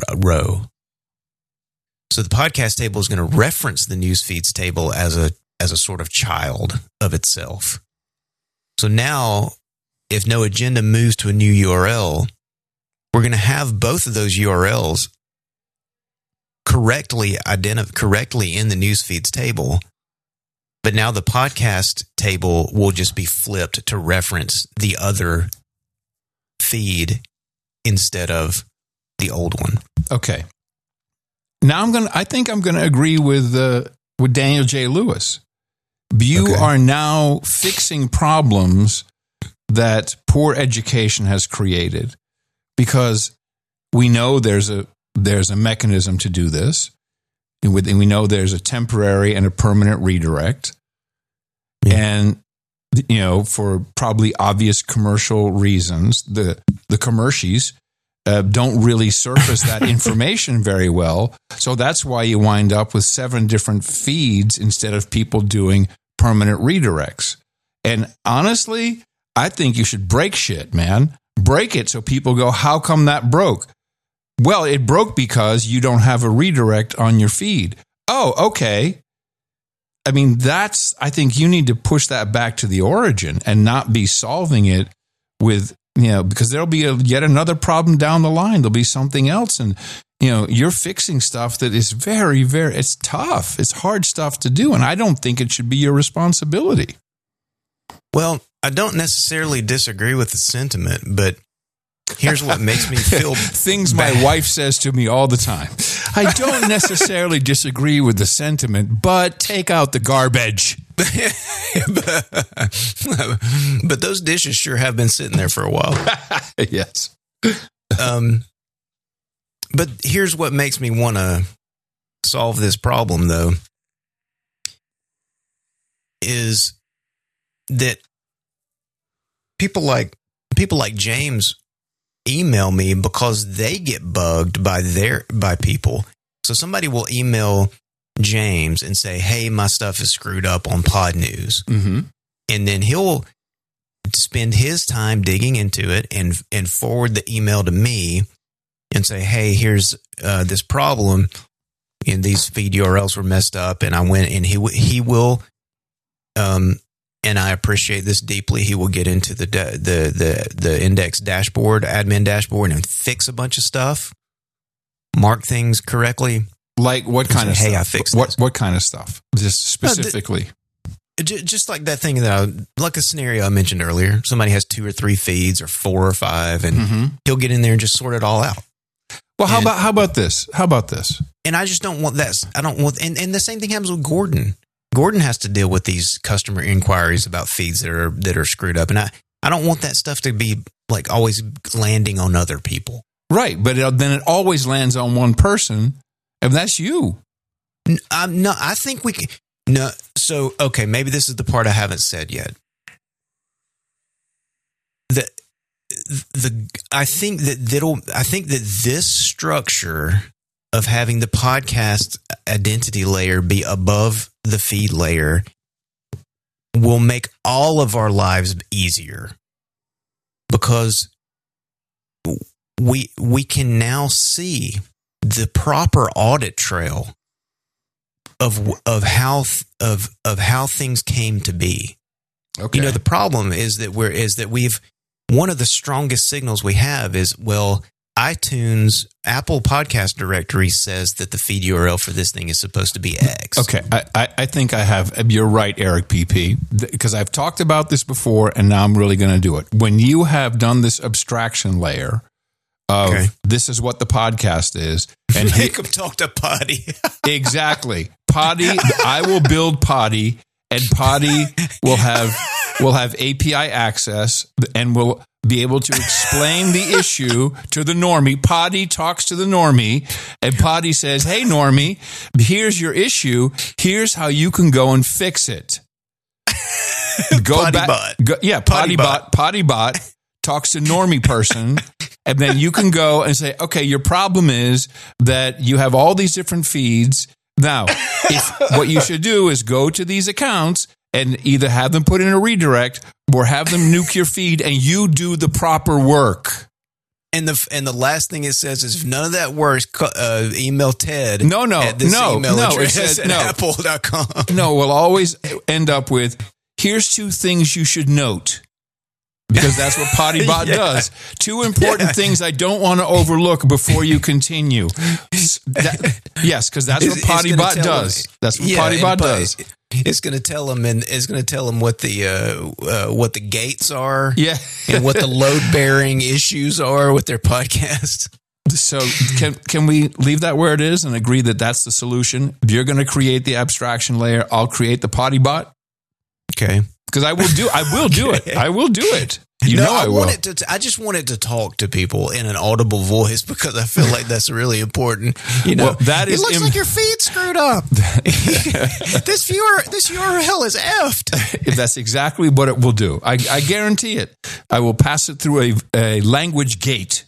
So the podcast table is going to reference the news feeds table as a sort of child of itself. So now, if No Agenda moves to a new URL, we're going to have both of those URLs correctly in the news feeds table. But now the podcast table will just be flipped to reference the other feed instead of the old one. Okay. Now I think I'm going to agree with Daniel J. Lewis. You are now fixing problems that poor education has created, because we know there's a mechanism to do this. And we know there's a temporary and a permanent redirect. And, for probably obvious commercial reasons, the commercials don't really surface that information very well. So that's why you wind up with 7 different feeds instead of people doing permanent redirects. And honestly, I think you should break shit, man. Break it so people go, how come that broke? Well, it broke because you don't have a redirect on your feed. Oh, okay. I mean, I think you need to push that back to the origin and not be solving it with, because there'll be yet another problem down the line. There'll be something else. And, you're fixing stuff that is very, very, it's tough. It's hard stuff to do. And I don't think it should be your responsibility. Well, I don't necessarily disagree with the sentiment, but here's what makes me feel things bad. My wife says to me all the time. I don't necessarily disagree with the sentiment, but take out the garbage. But those dishes sure have been sitting there for a while. Yes. But here's what makes me want to solve this problem, though, is that people like James email me because they get bugged by people. So somebody will email James and say, hey, my stuff is screwed up on Pod News. Mm-hmm. And then he'll spend his time digging into it and forward the email to me and say, hey, here's this problem, and these feed URLs were messed up. And I went, and he will, and I appreciate this deeply, he will get into the index dashboard, admin dashboard, and fix a bunch of stuff, mark things correctly. Like what kind of stuff? Hey, I fixed what kind of stuff? Just specifically. Just like that thing like a scenario I mentioned earlier. Somebody has 2 or 3 feeds or 4 or 5, and he'll get in there and just sort it all out. Well, how about this? How about this? And I just don't want that. I don't want, and the same thing happens with Gordon. Gordon has to deal with these customer inquiries about feeds that are screwed up, and I don't want that stuff to be like always landing on other people. Right, but then it always lands on one person, and that's you. No, I think we can. No, so okay, maybe this is the part I haven't said yet. I think that this structure of having the podcast identity layer be above the feed layer will make all of our lives easier, because we can now see the proper audit trail of how things came to be. Okay. The problem is that we've one of the strongest signals we have is, well, iTunes, Apple Podcast Directory says that the feed URL for this thing is supposed to be X. Okay, I think I have. You're right, Eric PP, because I've talked about this before, and now I'm really going to do it. When you have done this abstraction layer of this is what the podcast is, and make them talk to Poddy. Exactly, Poddy. I will build Poddy, and Poddy will have will have API access and will be able to explain the issue to the normie. Poddy talks to the normie, and Poddy says, hey, normie, here's your issue. Here's how you can go and fix it. Poddybot talks to normie person, and then you can go and say, okay, your problem is that you have all these different feeds. Now, what you should do is go to these accounts and either have them put in a redirect or have them nuke your feed, and you do the proper work. And the last thing it says is, if none of that works, email Ted. No. At this email address it says, at apple.com. No, we'll always end up with, here's 2 things you should note. Because that's what Poddybot does. 2 important things I don't want to overlook before you continue. Yes, because that's what Poddybot does. That's what Poddybot does. It's going to tell them, and it's going to tell them what the gates are, and what the load bearing issues are with their podcast. So can we leave that where it is and agree that that's the solution? If you're going to create the abstraction layer, I'll create the Poddybot. Okay. Because I will do it. I will do it. I will. I just want it to talk to people in an audible voice, because I feel like that's really important. Well, that is it looks like your feed screwed up. This URL is effed. That's exactly what it will do. I guarantee it. I will pass it through a language gate.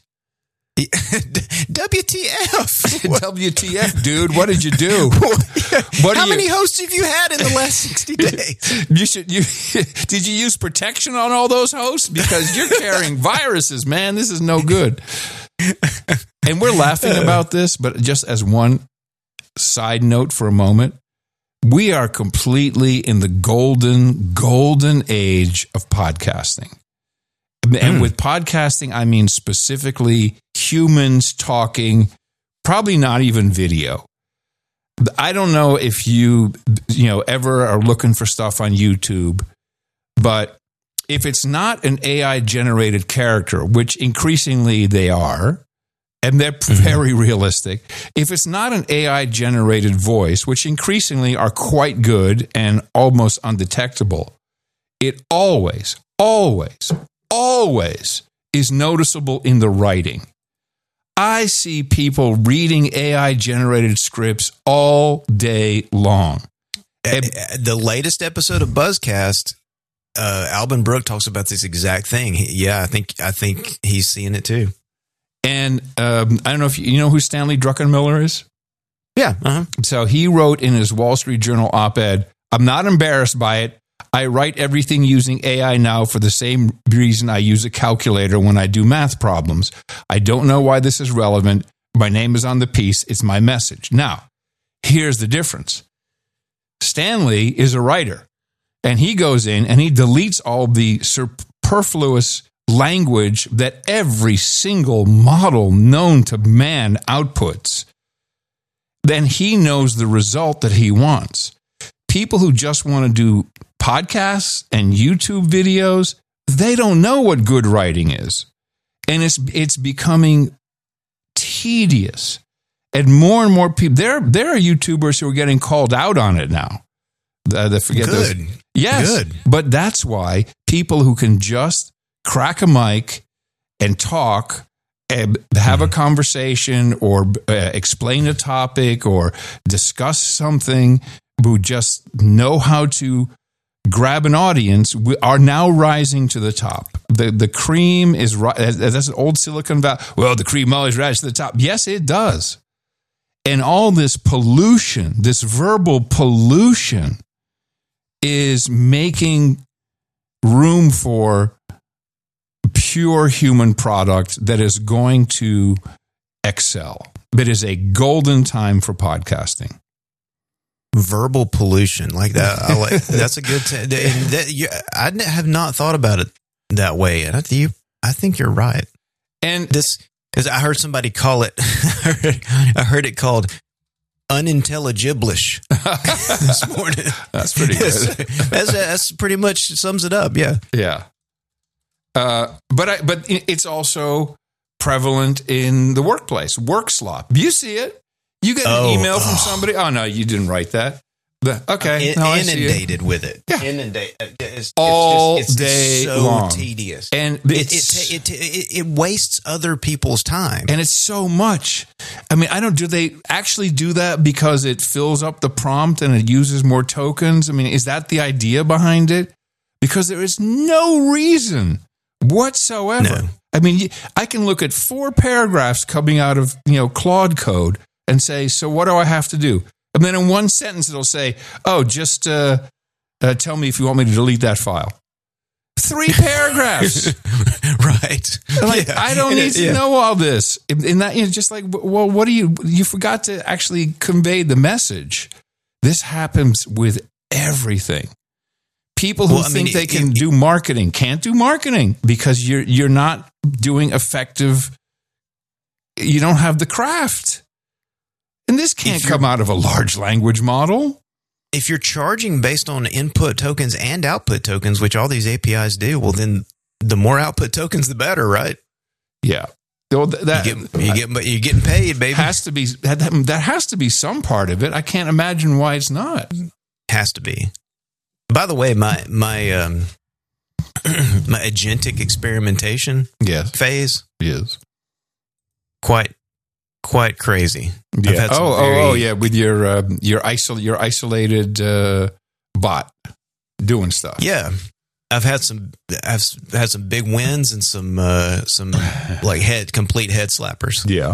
WTF? WTF, dude? What did you do? How many hosts have you had in the last 60 days? Did you use protection on all those hosts? Because you're carrying viruses, man. This is no good. And we're laughing about this, but just as one side note for a moment, we are completely in the golden age of podcasting. And with podcasting, I mean specifically humans talking, probably not even video. I don't know if you ever are looking for stuff on YouTube, but if it's not an AI-generated character, which increasingly they are, and they're very realistic, if it's not an AI-generated voice, which increasingly are quite good and almost undetectable, it always is noticeable in the writing. I see people reading AI-generated scripts all day long. The latest episode of Buzzcast, Alban Brooke talks about this exact thing. I think he's seeing it too. And I don't know if you know who Stanley Druckenmiller is? Yeah. So he wrote in his Wall Street Journal op-ed, I'm not embarrassed by it. I write everything using AI now for the same reason I use a calculator when I do math problems. I don't know why this is relevant. My name is on the piece. It's my message. Now, here's the difference. Stanley is a writer, and he goes in and he deletes all the superfluous language that every single model known to man outputs. Then he knows the result that he wants. People who just want to do podcasts and YouTube videos, they don't know what good writing is. And it's becoming tedious. And more people, there are YouTubers who are getting called out on it now. Good. Yes. Good. But that's why people who can just crack a mic and talk and have a conversation or explain a topic or discuss something, who just know how to grab an audience, are now rising to the top. The cream is, that's an old Silicon Valley. Well, the cream always rises to the top. Yes, it does. And all this pollution, this verbal pollution, is making room for pure human product that is going to excel. It is a golden time for podcasting. Verbal pollution like that. That's a good. I have not thought about it that way, and I think you're right. And this, because I heard somebody call it. I heard it called unintelligiblish this morning. That's pretty good. That's pretty much sums it up. Yeah. Yeah. But it's also prevalent in the workplace. Work slop. You see it. You get an email from somebody. Oh, no, you didn't write that. Inundated with it. Yeah. Inundated. It's day so long. Tedious. And it wastes other people's time. And it's so much. I mean, do they actually do that because it fills up the prompt and it uses more tokens? I mean, is that the idea behind it? Because there is no reason whatsoever. No. I mean, I can look at 4 paragraphs coming out of, Claude code and say, so what do I have to do? And then in one sentence, it'll say, just tell me if you want me to delete that file. 3 paragraphs. Right. I don't need to know all this. In that, just like, well, what do you forgot to actually convey the message. This happens with everything. People who think they can do marketing can't do marketing because you're not doing effective. You don't have the craft. And this can't come out of a large language model. If you're charging based on input tokens and output tokens, which all these APIs do, well, then the more output tokens, the better, right? Yeah. Well, you're getting paid, baby. That has to be some part of it. I can't imagine why it's not. Has to be. By the way, my agentic experimentation phase is quite crazy. Yeah. With your isolated bot doing stuff. Yeah, I've had some big wins and some like complete head slappers. Yeah.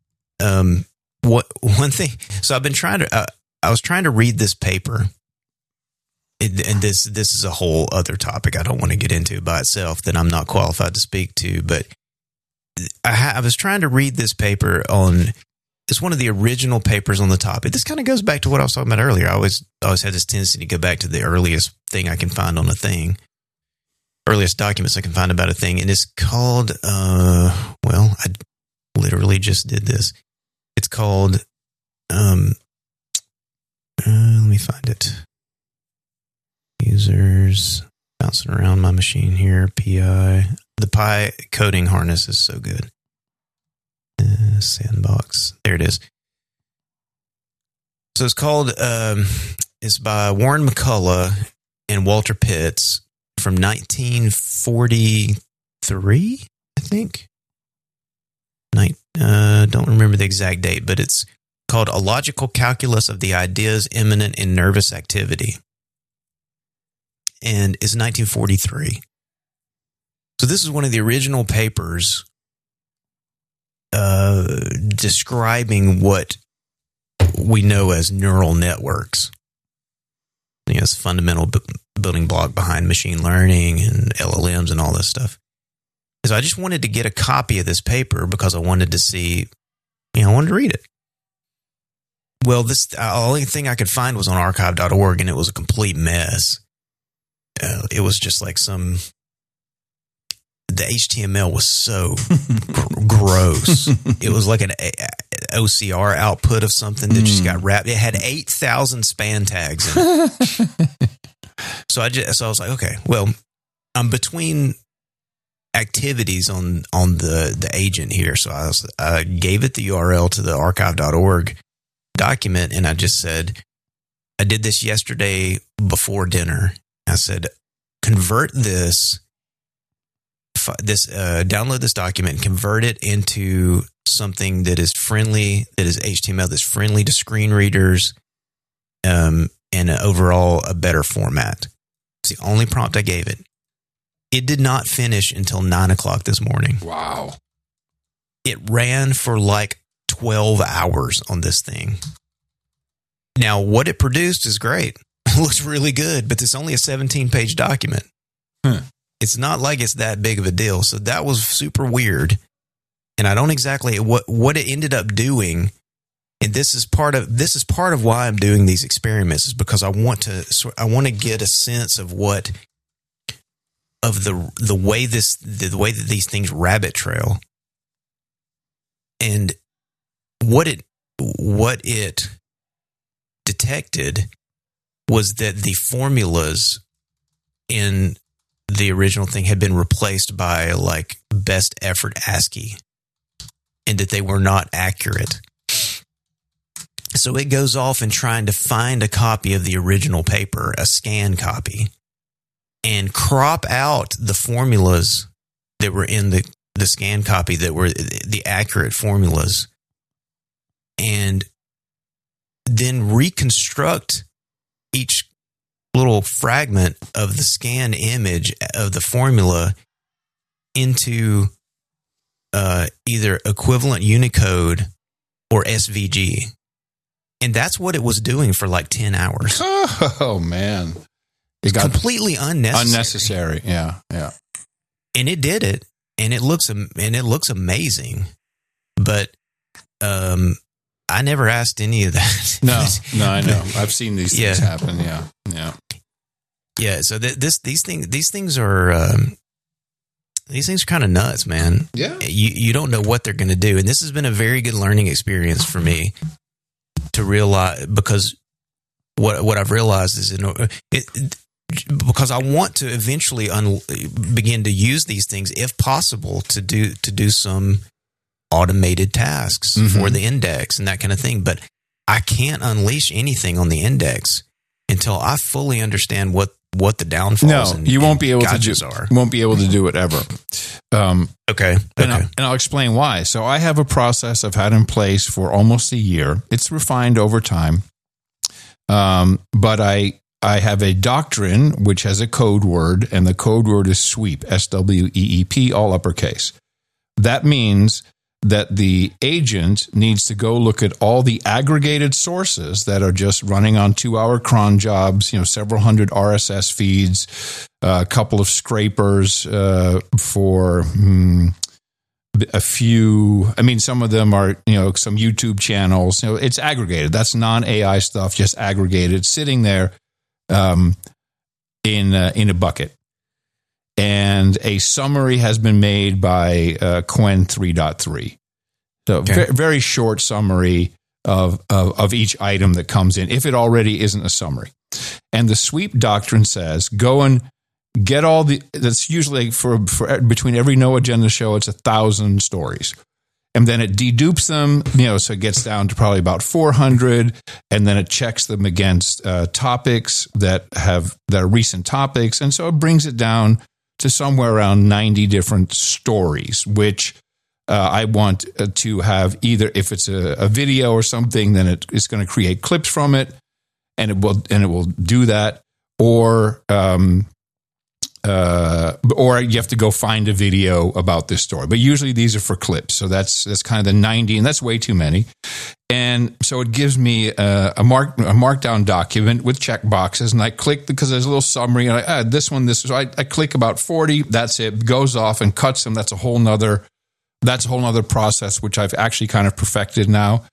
One thing? So I've been I was trying to read this paper. And this is a whole other topic I don't want to get into by itself that I'm not qualified to speak to. But I was trying to read this paper it's one of the original papers on the topic. This kind of goes back to what I was talking about earlier. I always had this tendency to go back to the earliest thing I can find on a thing, earliest documents I can find about a thing. And it's called, I literally just did this. It's called, let me find it. Users bouncing around my machine here. PI. The Pi coding harness is so good. Sandbox. There it is. So it's called, it's by Warren McCullough and Walter Pitts from 1943, I think. Don't remember the exact date, but it's called A Logical Calculus of the Ideas Immanent in Nervous Activity. And it's 1943. So this is one of the original papers describing what we know as neural networks. It's a fundamental building block behind machine learning and LLMs and all this stuff. So I just wanted to get a copy of this paper because I wanted to see, I wanted to read it. Well, the only thing I could find was on archive.org, and it was a complete mess. It was just like the HTML was so gross. It was like an OCR output of something that just got wrapped. It had 8,000 span tags in it. So I was like, okay, well, I'm between activities on the agent here. So I gave it the URL to the archive.org document, and I just said, I did this yesterday before dinner. I said, convert this, download this document and convert it into something that is friendly, that is HTML, that's friendly to screen readers, and overall a better format. It's the only prompt I gave it. It did not finish until 9:00 this morning. Wow. It ran for like 12 hours on this thing. Now, what it produced is great. It looks really good, but it's only a 17-page document. It's not like it's that big of a deal. So that was super weird. And I don't exactly what it ended up doing. And this is part of why I'm doing these experiments, is because I want to get a sense of the way that these things rabbit trail. And what it detected was that the formulas in the original thing had been replaced by like best effort ASCII, and that they were not accurate. So it goes off and trying to find a copy of the original paper, a scan copy, and crop out the formulas that were in the scan copy that were the accurate formulas, and then reconstruct each little fragment of the scan image of the formula into either equivalent Unicode or SVG. And that's what it was doing for like 10 hours. Oh, man. It's completely unnecessary. Yeah. And it did it. And it looks amazing. But I never asked any of that. No, I know. I've seen these things happen. Yeah. So these things are kind of nuts, man. Yeah. You don't know what they're going to do, and this has been a very good learning experience for me to realize, because what I've realized is because I want to eventually begin to use these things, if possible, to do some automated tasks for the index and that kind of thing. But I can't unleash anything on the index until I fully understand what the downfalls and you won't be able to do are. Won't be able to do it ever. Okay. And I'll explain why. So I have a process I've had in place for almost a year. It's refined over time. But I have a doctrine which has a code word, and the code word is SWEEP, SWEEP, all uppercase. That means that the agent needs to go look at all the aggregated sources that are just running on 2-hour cron jobs, several hundred RSS feeds, a couple of scrapers for a few. I mean, some of them are, some YouTube channels. It's aggregated. That's non-AI stuff, just aggregated, sitting there in a bucket. And a summary has been made by Qwen 3.3. So very short summary of each item that comes in, if it already isn't a summary. And the sweep doctrine says, go and get all that's usually for between every No Agenda show, it's 1,000 stories. And then it dedupes them, so it gets down to probably about 400, and then it checks them against topics that are recent topics. And so it brings it down to somewhere around 90 different stories, which I want to have either, if it's a video or something, then it's going to create clips from it, and it will do that, or you have to go find a video about this story. But usually these are for clips, so that's kind of the 90, and that's way too many. And so it gives me a markdown document with check boxes, and I click because there's a little summary, and I this one. So I click about 40. That's it. Goes off and cuts them. That's a whole nother process, which I've actually kind of perfected now.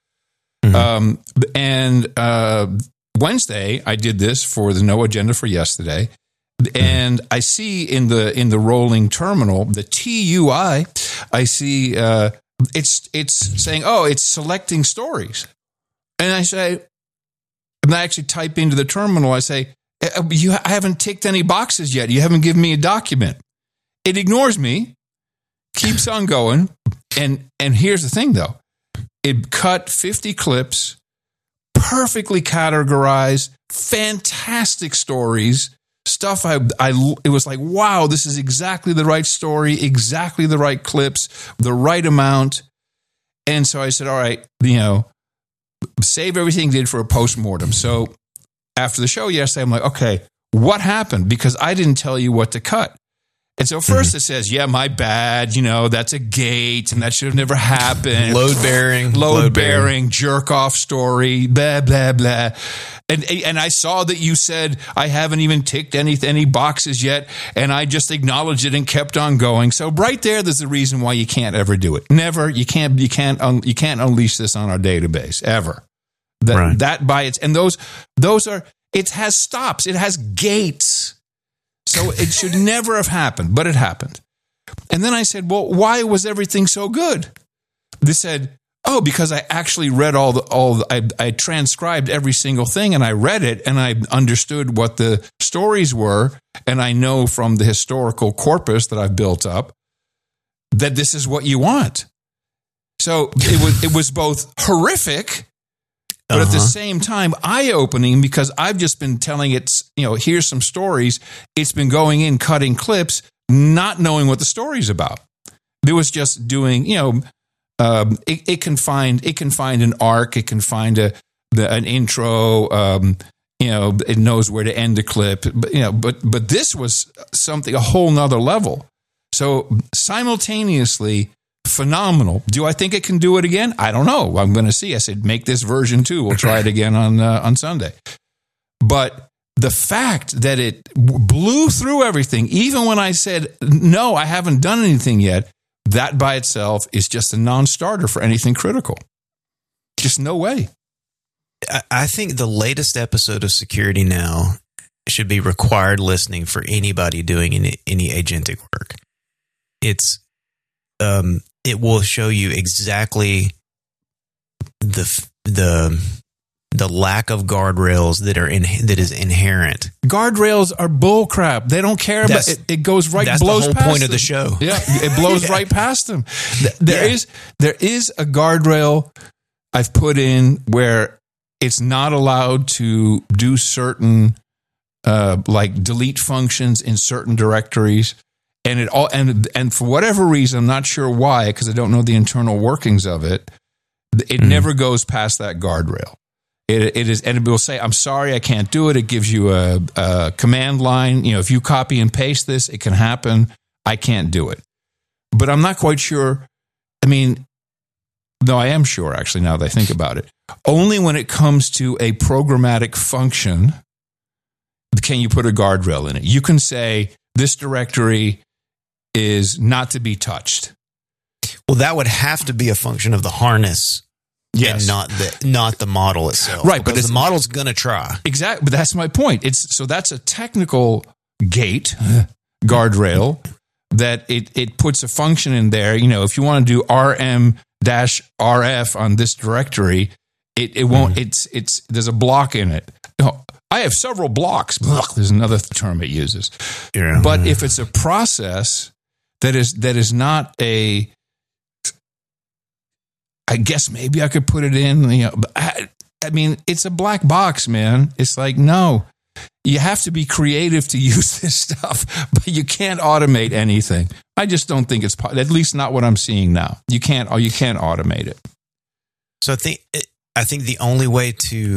Wednesday I did this for the No Agenda for yesterday. And I see in the rolling terminal, the TUI, I see it's saying, it's selecting stories. And I actually type into the terminal, I say, I haven't ticked any boxes yet. You haven't given me a document. It ignores me, keeps on going. And here's the thing, though. It cut 50 clips, perfectly categorized, fantastic stories. Stuff it was like, wow, this is exactly the right story, exactly the right clips, the right amount. And so I said, all right, save everything did for a postmortem. So after the show yesterday, I'm like, okay, what happened? Because I didn't tell you what to cut. And so first it says, my bad, that's a gate, and that should have never happened. Load bearing, jerk off story, blah, blah, blah. And I saw that you said I haven't even ticked any boxes yet, and I just acknowledged it and kept on going. So right there's a reason why you can't ever do it. Never. You can't unleash this on our database ever. That by its, and those are, it has stops, it has gates. So it should never have happened, but it happened. And then I said, well, why was everything so good? They said, because I actually read I transcribed every single thing, and I read it, and I understood what the stories were, and I know from the historical corpus that I've built up that this is what you want. So it was both horrific But at the same time, eye-opening, because I've just been telling it, here's some stories. It's been going in, cutting clips, not knowing what the story's about. It was just doing, it can find an arc, it can find an intro, it knows where to end the clip, but this was something, a whole nother level. So simultaneously phenomenal. Do I think it can do it again? I don't know. I'm going to see. I said, make this version 2. We'll try it again on Sunday. But the fact that it blew through everything, even when I said, no, I haven't done anything yet, that by itself is just a non-starter for anything critical. Just no way. I think the latest episode of Security Now should be required listening for anybody doing any agentic work. It will show you exactly the lack of guardrails that is inherent. Guardrails are bullcrap. They don't care about it. It goes right. That's blows the whole past point them. of the show. Yeah, it blows right past them. There is a guardrail I've put in where it's not allowed to do certain like delete functions in certain directories. And it all and for whatever reason, I'm not sure why, because I don't know the internal workings of it. It never goes past that guardrail. It is, and it will say, "I'm sorry, I can't do it." It gives you a command line. If you copy and paste this, it can happen. I can't do it, but I'm not quite sure. I mean, no, I am sure actually. Now that I think about it, only when it comes to a programmatic function can you put a guardrail in it. You can say this directory is not to be touched. Well, that would have to be a function of the harness, and not the model itself, right? But the model's going to try exactly. But that's my point. So that's a technical gate guardrail that it puts a function in there. If you want to do rm-rf on this directory, it won't. It's there's a block in it. I have several blocks. There's another term it uses. Yeah. But if it's a process that is not a, I guess maybe I could put it in. I mean, it's a black box, man. It's like, no, you have to be creative to use this stuff, but you can't automate anything. I just don't think it's at least not what I'm seeing now. You can't automate it. So I think the only way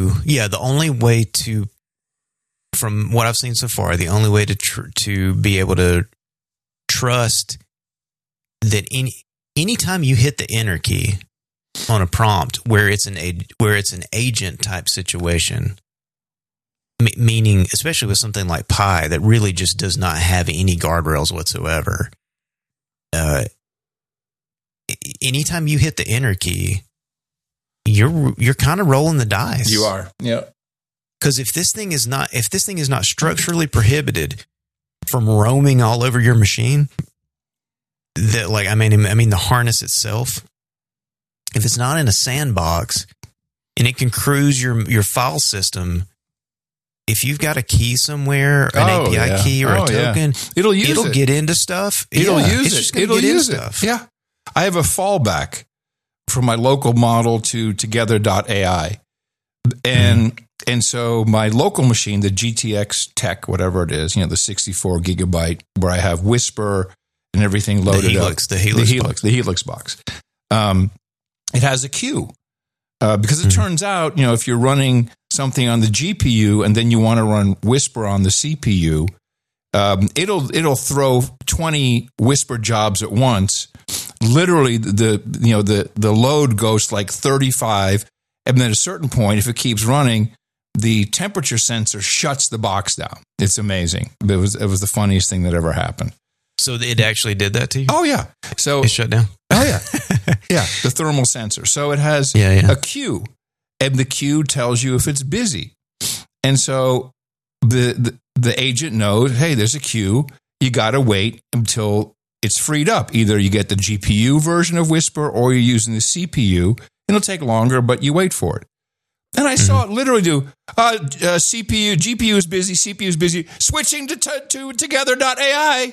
to, from what I've seen so far, the only way to be able to trust that anytime you hit the enter key on a prompt where it's an agent type situation, meaning especially with something like Pi that really just does not have any guardrails whatsoever. Anytime you hit the enter key, you're kind of rolling the dice. You are, yeah. Because if this thing is not structurally prohibited from roaming all over your machine, that I mean the harness itself, if it's not in a sandbox and it can cruise your file system, if you've got a key somewhere, an API key or a token, it'll get into stuff. It'll use it. Yeah, I have a fallback from my local model to Together.ai, and so my local machine, the GTX Tech, whatever it is, the 64 gigabyte, where I have Whisper and everything loaded up. The Helix box. It has a queue because it turns out, if you're running something on the GPU and then you want to run Whisper on the CPU, it'll throw 20 Whisper jobs at once. Literally, the load goes like 35, and then at a certain point, if it keeps running, the temperature sensor shuts the box down. It's amazing. It was the funniest thing that ever happened. So it actually did that to you? Oh yeah. So it shut down. Oh yeah, yeah. The thermal sensor. So it has a queue, and the queue tells you if it's busy, and so the agent knows, hey, there's a queue. You got to wait until it's freed up. Either you get the GPU version of Whisper, or you're using the CPU. It'll take longer, but you wait for it. And I saw it literally do GPU is busy, CPU is busy, switching to Together.ai.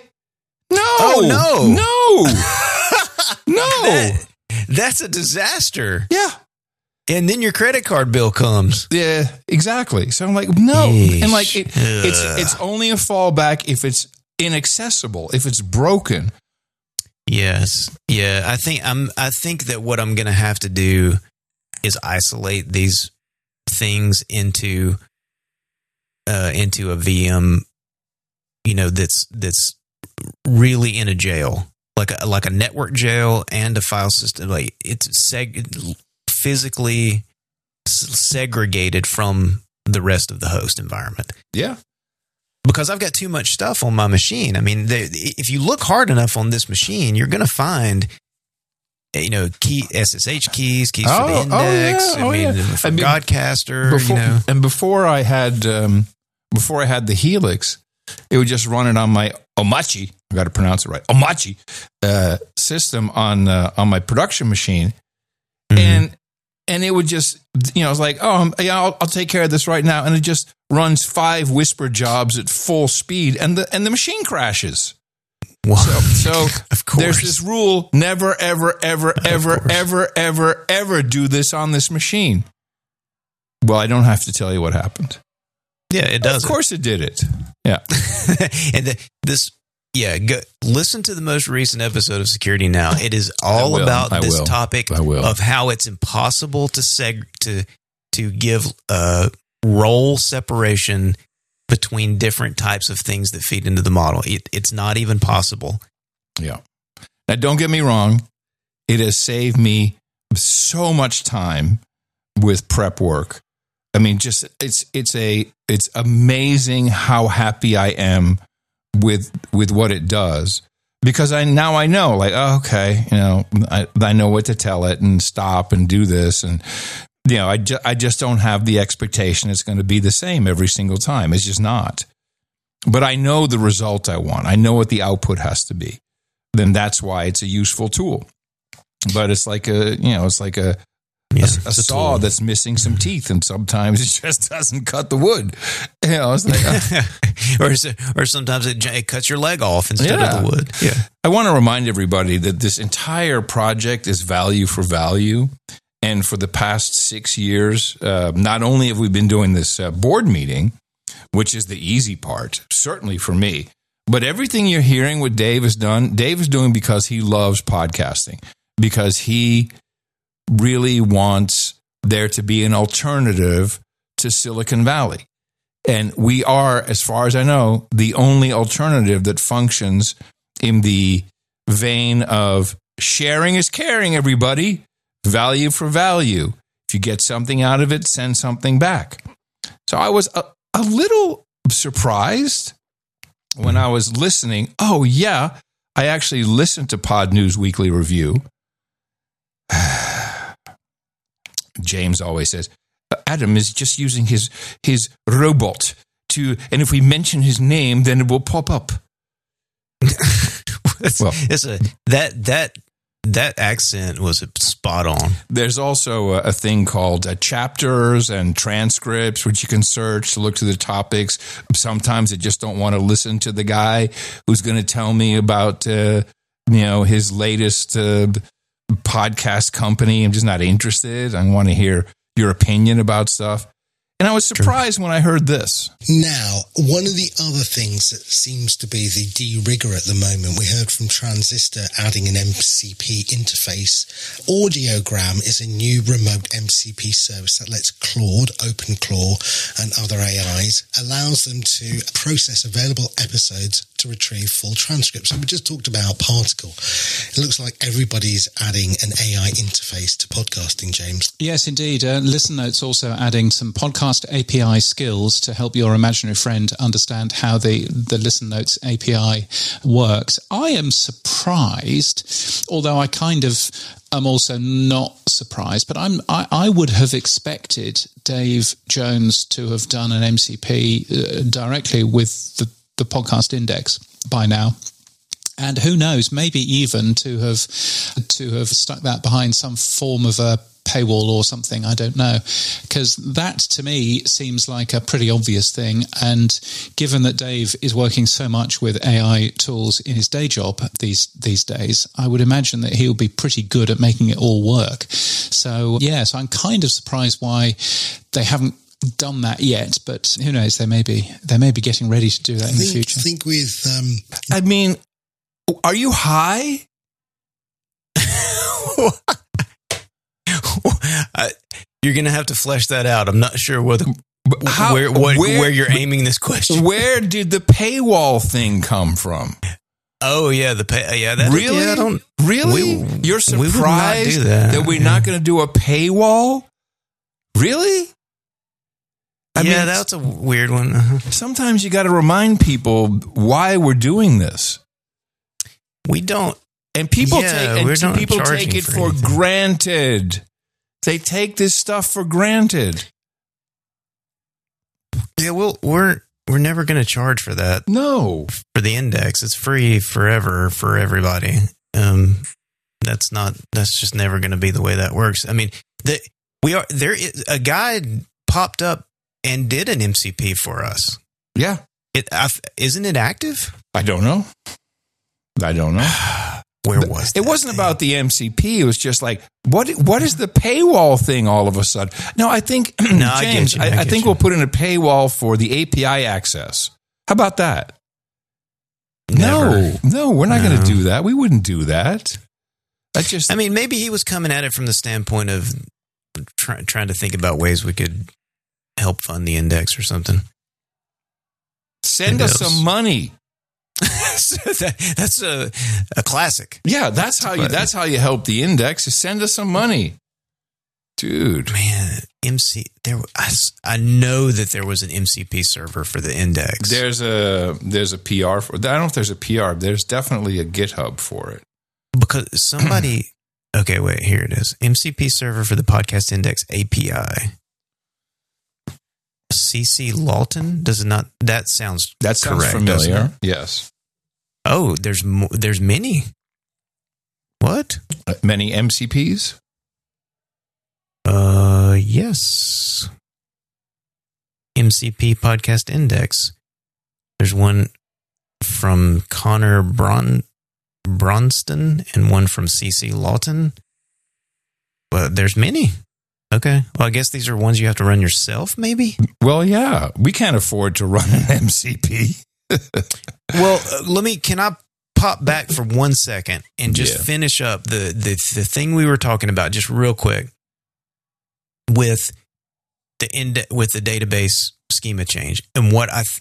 No. That's a disaster. Yeah. And then your credit card bill comes. Yeah, exactly. So I'm like, no. And like, it's only a fallback if it's inaccessible, if it's broken. Yes. Yeah. I think that what I'm going to have to do is isolate these things into a VM, that's really in a jail, like a network jail and a file system. Like it's physically segregated from the rest of the host environment. Yeah. Because I've got too much stuff on my machine. I mean, if you look hard enough on this machine, you're going to find, SSH keys for the index. For Godcaster. And before I had the Helix, it would just run it on my Omachi. I got to pronounce it right. Omachi system on my production machine, and it would just, I was like, I'll take care of this right now, and it just runs 5 Whisper jobs at full speed, and the machine crashes. Wow. So of course, there's this rule: never, ever, ever, ever, ever, ever, ever do this on this machine. Well, I don't have to tell you what happened. Yeah, it does. Of course, it did it. Yeah, and listen to the most recent episode of Security Now. It is all about this topic of how it's impossible to give role separation between different types of things that feed into the model. It's not even possible. Yeah. Now, don't get me wrong. It has saved me so much time with prep work. I mean, just it's amazing how happy I am with what it does, because I know, like, okay, I know what to tell it and stop and do this, and I just don't have the expectation it's going to be the same every single time. It's just not. But I know the result I want. I know what the output has to be. Then that's why it's a useful tool. But it's like a saw that's missing some teeth, and sometimes it just doesn't cut the wood. It's like, or sometimes it cuts your leg off instead of the wood. Yeah. I want to remind everybody that this entire project is value for value. And for the past 6 years, not only have we been doing this board meeting, which is the easy part, certainly for me, but everything you're hearing what Dave has done, Dave is doing because he loves podcasting, because he really wants there to be an alternative to Silicon Valley. And we are, as far as I know, the only alternative that functions in the vein of sharing is caring, everybody. Value for value. If you get something out of it, send something back. So I was a little surprised when I was listening. Oh, yeah, I actually listened to Pod News Weekly Review. James always says, Adam is just using his robot to, and if we mention his name, then it will pop up. That accent was spot on. There's also a thing called chapters and transcripts, which you can search to look to the topics. Sometimes I just don't want to listen to the guy who's going to tell me about, his latest podcast company. I'm just not interested. I want to hear your opinion about stuff. And I was surprised when I heard this. Now, one of the other things that seems to be the de-rigger at the moment, we heard from Transistor adding an MCP interface. Audiogram is a new remote MCP service that lets Claude, OpenClaw, and other AIs, allows them to process available episodes to retrieve full transcripts. So we just talked about Particle. It looks like everybody's adding an AI interface to podcasting, James. Yes, indeed. Listen Notes also adding some podcast API skills to help your imaginary friend understand how the Listen Notes API works. I am surprised, although I kind of am also not surprised, but I would have expected Dave Jones to have done an MCP directly with the podcast index by now. And who knows, maybe even to have stuck that behind some form of a paywall or something. I don't know, because that to me seems like a pretty obvious thing. And given that Dave is working so much with AI tools in his day job these days, I would imagine that he'll be pretty good at making it all work. So so I'm kind of surprised why they haven't done that yet, but who knows? They may be getting ready to do that in the future. I think with I mean, are you high? You're going to have to flesh that out. I'm not sure where you're aiming this question. Where did the paywall thing come from? Oh yeah, really? Yeah, really? You're surprised that we're not going to do a paywall? Really? I mean, that's a weird one. Uh-huh. Sometimes you got to remind people why we're doing this. We don't, and people take it for granted. They take this stuff for granted. Yeah, we're never going to charge for that. No, for the index, it's free forever for everybody. That's just never going to be the way that works. I mean, a guy popped up and did an MCP for us. Yeah, isn't it active? I don't know. Where was it? Wasn't about the MCP. It was just like, what is the paywall thing all of a sudden? No, I think, James, I think we'll put in a paywall for the API access. How about that? Never. No, we're not going to do that. We wouldn't do that. I mean, maybe he was coming at it from the standpoint of trying to think about ways we could help fund the index or something. Send us some money. That's a classic. Yeah, that's how you help the index, is send us some money. Dude. Man, I know that there was an MCP server for the index. There's a PR for it. I don't know if there's a PR. There's definitely a GitHub for it. Because somebody okay, wait, here it is. MCP server for the podcast index API. CC Lawton? That sounds correct, familiar. Yes. Oh, there's many. What? Many MCPs? Yes. MCP podcast index. There's one from Connor Bronston and one from CC Lawton. Well, there's many. Okay. Well, I guess these are ones you have to run yourself, maybe? Well, yeah. We can't afford to run an MCP. Well, can I pop back for 1 second and just finish up the thing we were talking about just real quick with the database schema change and what I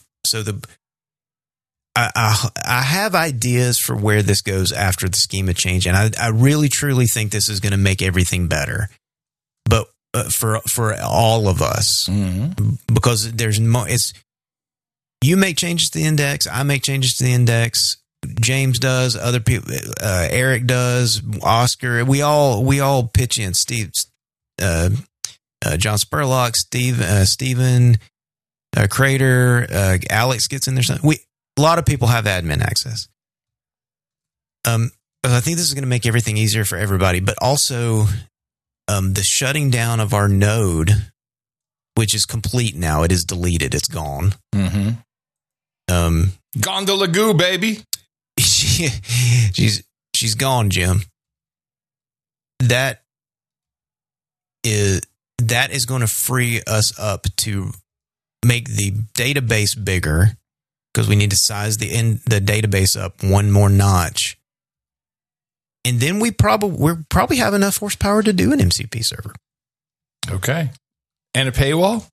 have ideas for where this goes after the schema change, and I really truly think this is going to make everything better. But for all of us, because there's more. You make changes to the index. I make changes to the index. James does. Other people. Eric does. Oscar. We all pitch in. Steve, John Spurlock, Stephen, Crater, Alex gets in there. A lot of people have admin access. I think this is going to make everything easier for everybody, but also the shutting down of our node, which is complete now. It is deleted. It's gone. Mm-hmm. Gone to Lagoo, baby. She's gone, Jim. That is going to free us up to make the database bigger, because we need to size the database up one more notch. And then we probably have enough horsepower to do an MCP server. Okay. And a paywall?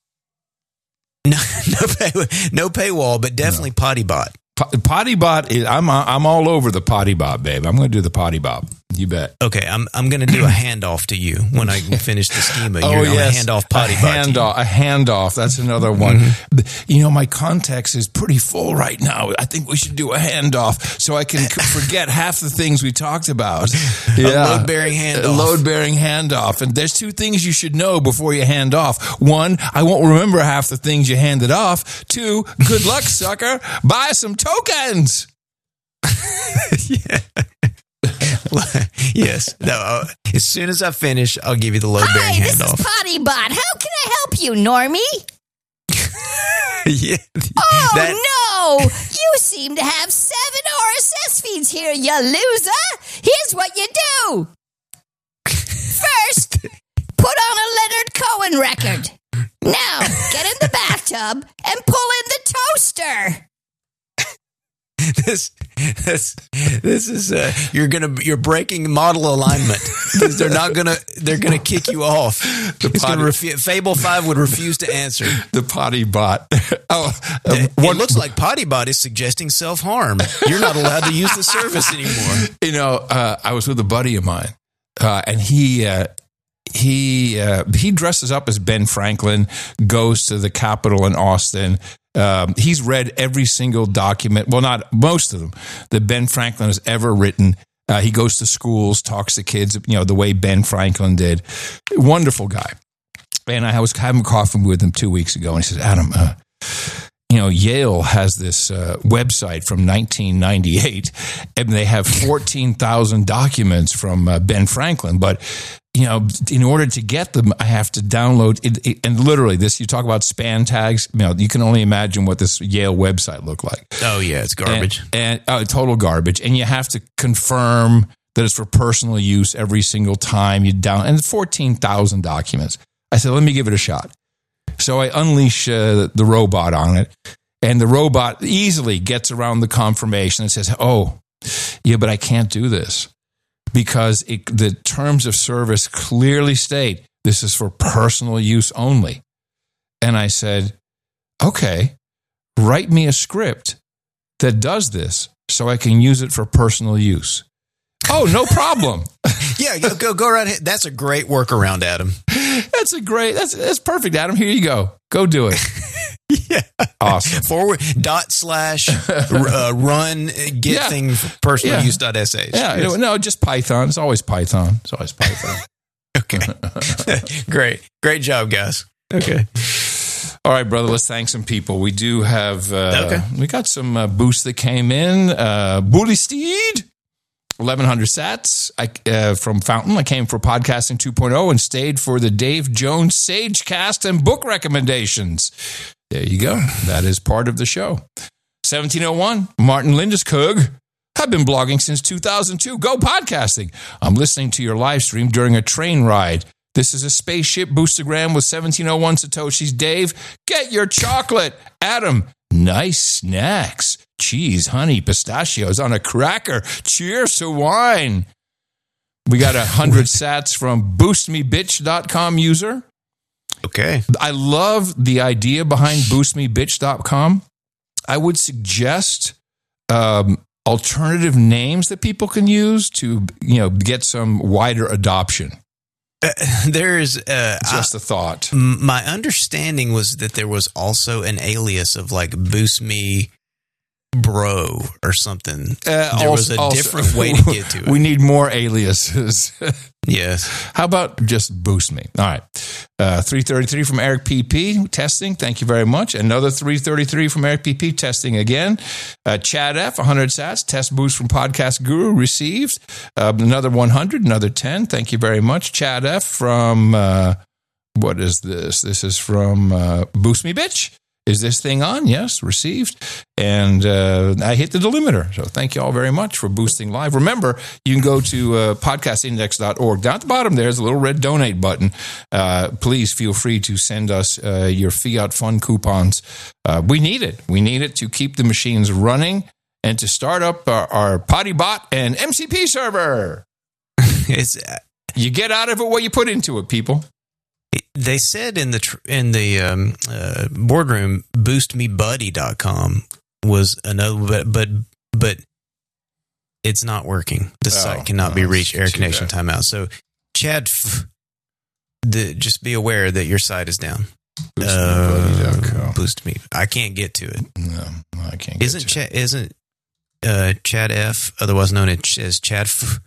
No paywall, but definitely PottyBot. PottyBot is I'm all over the PottyBot, babe. I'm going to do the PottyBot. You bet. Okay, I'm going to do a handoff to you when I finish the schema. You're going to hand off PottyBot. A handoff. That's another one. Mm-hmm. My context is pretty full right now. I think we should do a handoff so I can forget half the things we talked about. Yeah. A load-bearing handoff. Load-bearing handoff. And there's two things you should know before you hand off. One, I won't remember half the things you handed off. Two, good luck, sucker. Buy some tokens. Yeah. Yes. No. As soon as I finish, I'll give you the load-bearing handoff. This is PottyBot. How can I help you, Normie? Yeah. No! You seem to have 7 RSS feeds here, you loser. Here's what you do. First, put on a Leonard Cohen record. Now, get in the bathtub and pull in the toaster. This is you're breaking model alignment. They're gonna kick you off. Fable 5 would refuse to answer. The PottyBot. It looks like PottyBot is suggesting self-harm. You're not allowed to use the service anymore. You know, I was with a buddy of mine, and he dresses up as Ben Franklin, goes to the Capitol in Austin. He's read every single document, well, not most of them, that Ben Franklin has ever written. He goes to schools, talks to kids, the way Ben Franklin did. Wonderful guy. And I was having coffee with him 2 weeks ago, and he says, Adam, Yale has this website from 1998, and they have 14,000 documents from Ben Franklin, but in order to get them, I have to download it. And literally, you talk about span tags. You can only imagine what this Yale website looked like. Oh yeah, it's garbage and total garbage. And you have to confirm that it's for personal use every single time you download. And it's 14,000 documents. I said, let me give it a shot. So I unleash the robot on it, and the robot easily gets around the confirmation and says, "Oh, yeah, but I can't do this." Because the terms of service clearly state this is for personal use only. And I said, okay, write me a script that does this so I can use it for personal use. Oh, no problem. Yeah, go right ahead. That's a great workaround, Adam. That's perfect, Adam. Here you go. Go do it. Yeah. Awesome. /run get thing personal use.sh. Yeah. Yes. No, just Python. It's always Python. Okay. Great job, guys. Okay. All right, brother, let's thank some people. We do have, we got some boosts that came in. Bully Steed, 1,100 sats from Fountain. I came for Podcasting 2.0 and stayed for the Dave Jones Sagecast and book recommendations. There you go. That is part of the show. 1701, Martin Lindeskog. I've been blogging since 2002. Go podcasting. I'm listening to your live stream during a train ride. This is a spaceship boostergram with 1701 Satoshis. Dave, get your chocolate. Adam, nice snacks. Cheese, honey, pistachios on a cracker. Cheers to wine. We got 100 sats from boostmebitch.com user. Okay. I love the idea behind boostmebitch.com. I would suggest alternative names that people can use to, get some wider adoption. There's just a thought. My understanding was that there was also an alias of like Boost Me Bro or something. There was a different way to get to it. We need more aliases. Yes. How about just Boost Me? All right. 333 from Eric PP testing. Thank you very much. Another 333 from Eric PP testing again. Chad F, 100 sats. Test boost from Podcast Guru received. Another 100, another 10. Thank you very much. Chad F from, what is this? This is from Boost Me Bitch. Is this thing on? Yes, received. And I hit the delimiter. So thank you all very much for boosting live. Remember, you can go to podcastindex.org. Down at the bottom, there's a little red donate button. Please feel free to send us your Fiat Fun coupons. We need it. We need it to keep the machines running and to start up our PottyBot and MCP server. You get out of it what you put into it, people. They said in the boardroom, boostmebuddy.com was another, but it's not working. The site cannot be reached. Air connection timeout. So, Chad, just be aware that your site is down. Boostmebuddy.com. Boost Me. I can't get to it. No, I can't. Isn't Chad F, otherwise known as Chad F?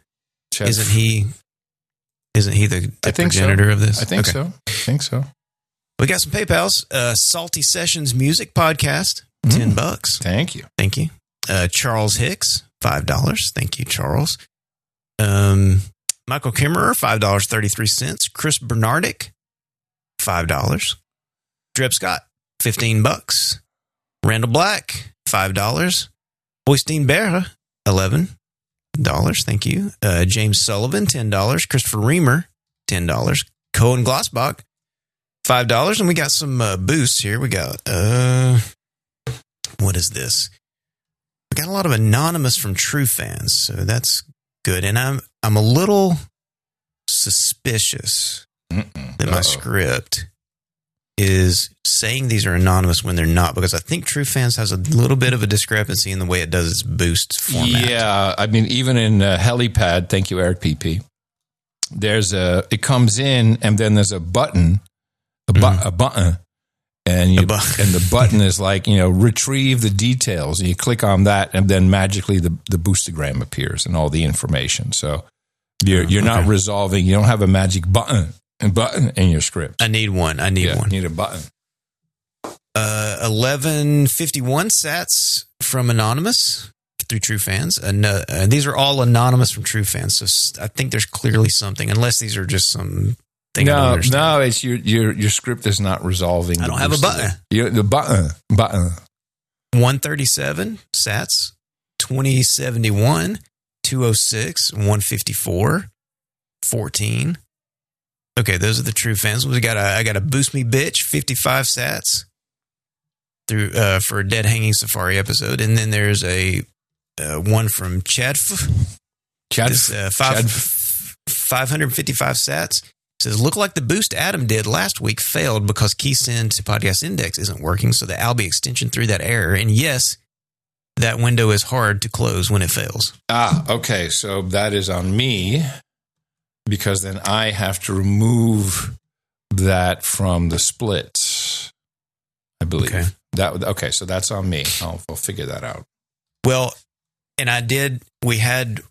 Isn't he the progenitor of this? I think so. We got some PayPals. Salty Sessions Music Podcast, $10. Thank you. Charles Hicks, $5. Thank you, Charles. Michael Kimmerer, $5.33. Chris Bernardic, $5. Dreb Scott, $15. Randall Black, $5. Boystein Berra, $11. Thank you. James Sullivan, $10. Christopher Reamer, $10. Cohen Glossbach, $5. And we got some boosts here. We got, what is this? We got a lot of anonymous from true fans, so that's good. And I'm a little suspicious that my script is saying these are anonymous when they're not, because I think True Fans has a little bit of a discrepancy in the way it does its boost format. Yeah, I mean, even in Helipad, thank you, Eric PP, it comes in and then there's a button, a button, and the button is like, retrieve the details, and you click on that, and then magically the boostagram appears and all the information. So you're not resolving. You don't have a magic button in your script. I need one. I need one. You need a button. 1151 sats from Anonymous through True Fans. And these are all anonymous from True Fans. So I think there's clearly something, unless these are just some thing. No, it's your script is not resolving. I don't have a button. The button. 137 sats, 2071, 206, 154, 14. Okay, those are the True Fans. I got a Boost Me Bitch, 55 sats through for a Dead Hanging Safari episode, and then there's a one from Chadf. 555 sats. It says, look like the boost Adam did last week failed because KeySend to Podcast Index isn't working, so the Albi extension threw that error. And yes, that window is hard to close when it fails. Okay, so that is on me, because then I have to remove that from the split, I believe. Okay. So that's on me. I'll figure that out. Well, and I did. We have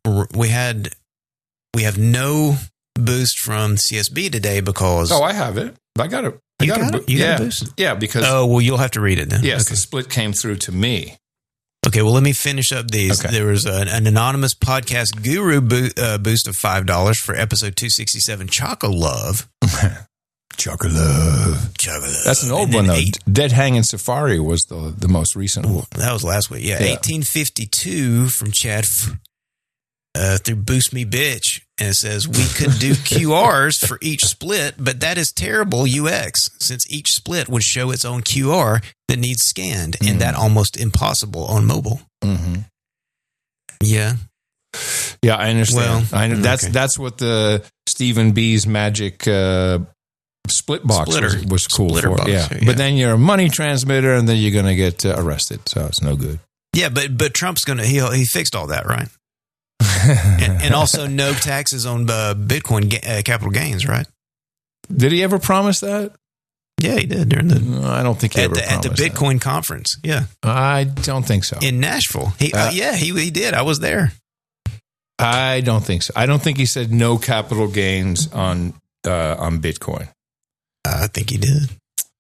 no boost from CSB today because. Oh, I have it. I got it. You got a boost? Yeah, because. Oh, well, you'll have to read it then. Yes, the split came through to me. Okay, well, let me finish up these. Okay. There was an anonymous podcast guru boost of $5 for episode 267, Choco Love. Choco Love. That's an old one, though. Dead Hanging Safari was the most recent one. That was last week, yeah. 1852 from Chad through Boost Me Bitch. And it says, we could do QRs for each split, but that is terrible UX, since each split would show its own QR that needs scanned, and that almost impossible on mobile. Mm-hmm. Yeah. Yeah, I understand. Well, that's what the Stephen B's magic split box was cool for. Box, yeah. But then you're a money transmitter, and then you're going to get arrested, so it's no good. Yeah, but Trump's going to, he fixed all that, right? and also no taxes on Bitcoin capital gains, right? Did he ever promise that? Yeah, he did during the. No, I don't think he ever promised at the Bitcoin conference. Yeah, I don't think so. In Nashville, he did. I was there. I don't think so. I don't think he said no capital gains on Bitcoin. I think he did.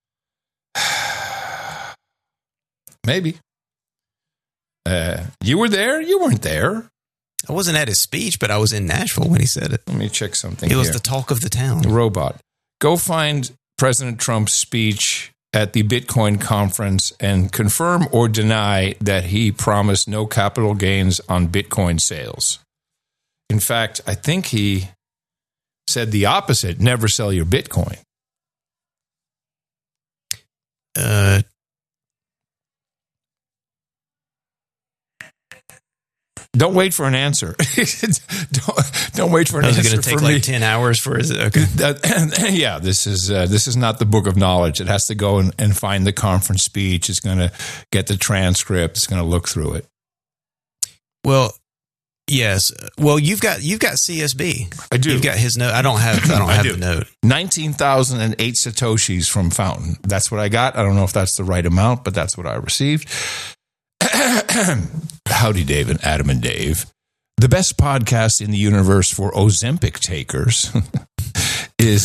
Maybe. You were there? You weren't there. I wasn't at his speech, but I was in Nashville when he said it. Let me check something. It was the talk of the town. The robot. Go find President Trump's speech at the Bitcoin conference and confirm or deny that he promised no capital gains on Bitcoin sales. In fact, I think he said the opposite: never sell your Bitcoin. Don't wait for an answer. don't wait for an answer. Is it going to take like 10 hours for it? Okay. Yeah, this is not the book of knowledge. It has to go and find the conference speech. It's going to get the transcript. It's going to look through it. Well, yes. Well, you've got CSB. I do. You've got his note. I don't have the note. 19,008 Satoshis from Fountain. That's what I got. I don't know if that's the right amount, but that's what I received. Howdy, Dave and Adam and Dave. The best podcast in the universe for Ozempic takers is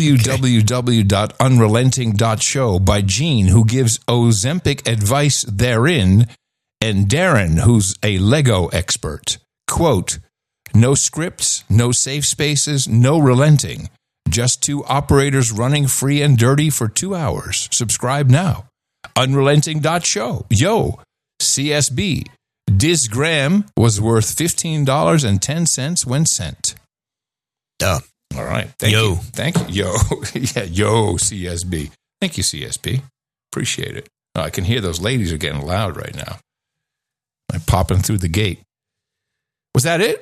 www.unrelenting.show by Gene, who gives Ozempic advice therein, and Darren, who's a Lego expert. Quote, No scripts, no safe spaces, no relenting. Just two operators running free and dirty for 2 hours. Subscribe now. Unrelenting.show. Yo, CSB. Disgram was worth $15.10 when sent. Duh. All right. Thank you. Thank you. Yo. Yeah, yo, CSB. Thank you, CSB. Appreciate it. Oh, I can hear those ladies are getting loud right now. I'm popping through the gate. Was that it?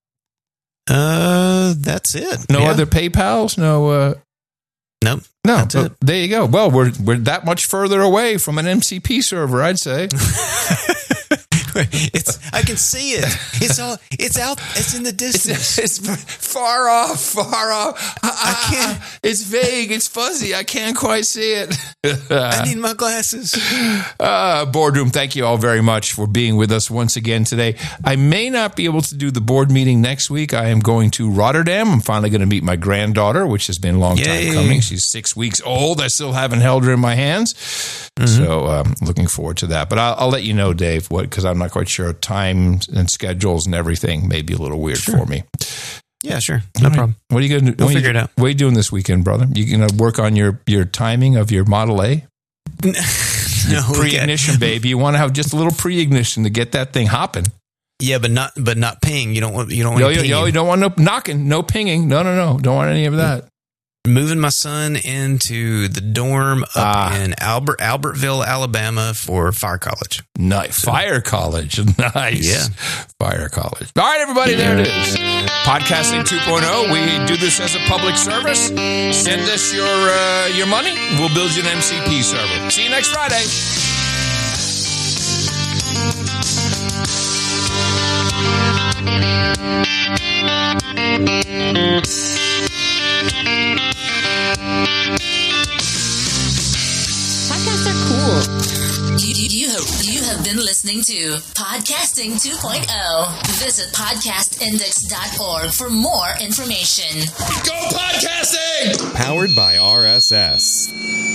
That's it. No other PayPals? No. Nope. No. That's it. There you go. Well, we're that much further away from an MCP server, I'd say. I can see it. It's out. It's in the distance. It's far off. I can't. It's vague. It's fuzzy. I can't quite see it. I need my glasses. Boardroom, thank you all very much for being with us once again today. I may not be able to do the board meeting next week. I am going to Rotterdam. I'm finally going to meet my granddaughter, which has been a long time coming. She's 6 weeks old. I still haven't held her in my hands. Mm-hmm. So looking forward to that. But I'll let you know, Dave, because I'm not quite sure. Times and schedules and everything may be a little weird for me. Yeah, sure. No problem. What are you going to do? We'll figure it out. What are you doing this weekend, brother? You going to work on your timing of your Model A? No, pre-ignition, baby. You want to have just a little pre-ignition to get that thing hopping. Yeah, but not ping. You don't want you don't want no knocking, no pinging. No. Don't want any of that. Moving my son into the dorm up in Albertville, Alabama for Fire College. Nice. Fire College. Nice. Yeah. Fire College. All right, everybody, there it is. Podcasting 2.0. We do this as a public service. Send us your money. We'll build you an MCP server. See you next Friday. Podcasts are cool. You have been listening to Podcasting 2.0. Visit podcastindex.org for more information. Go podcasting! Powered by RSS.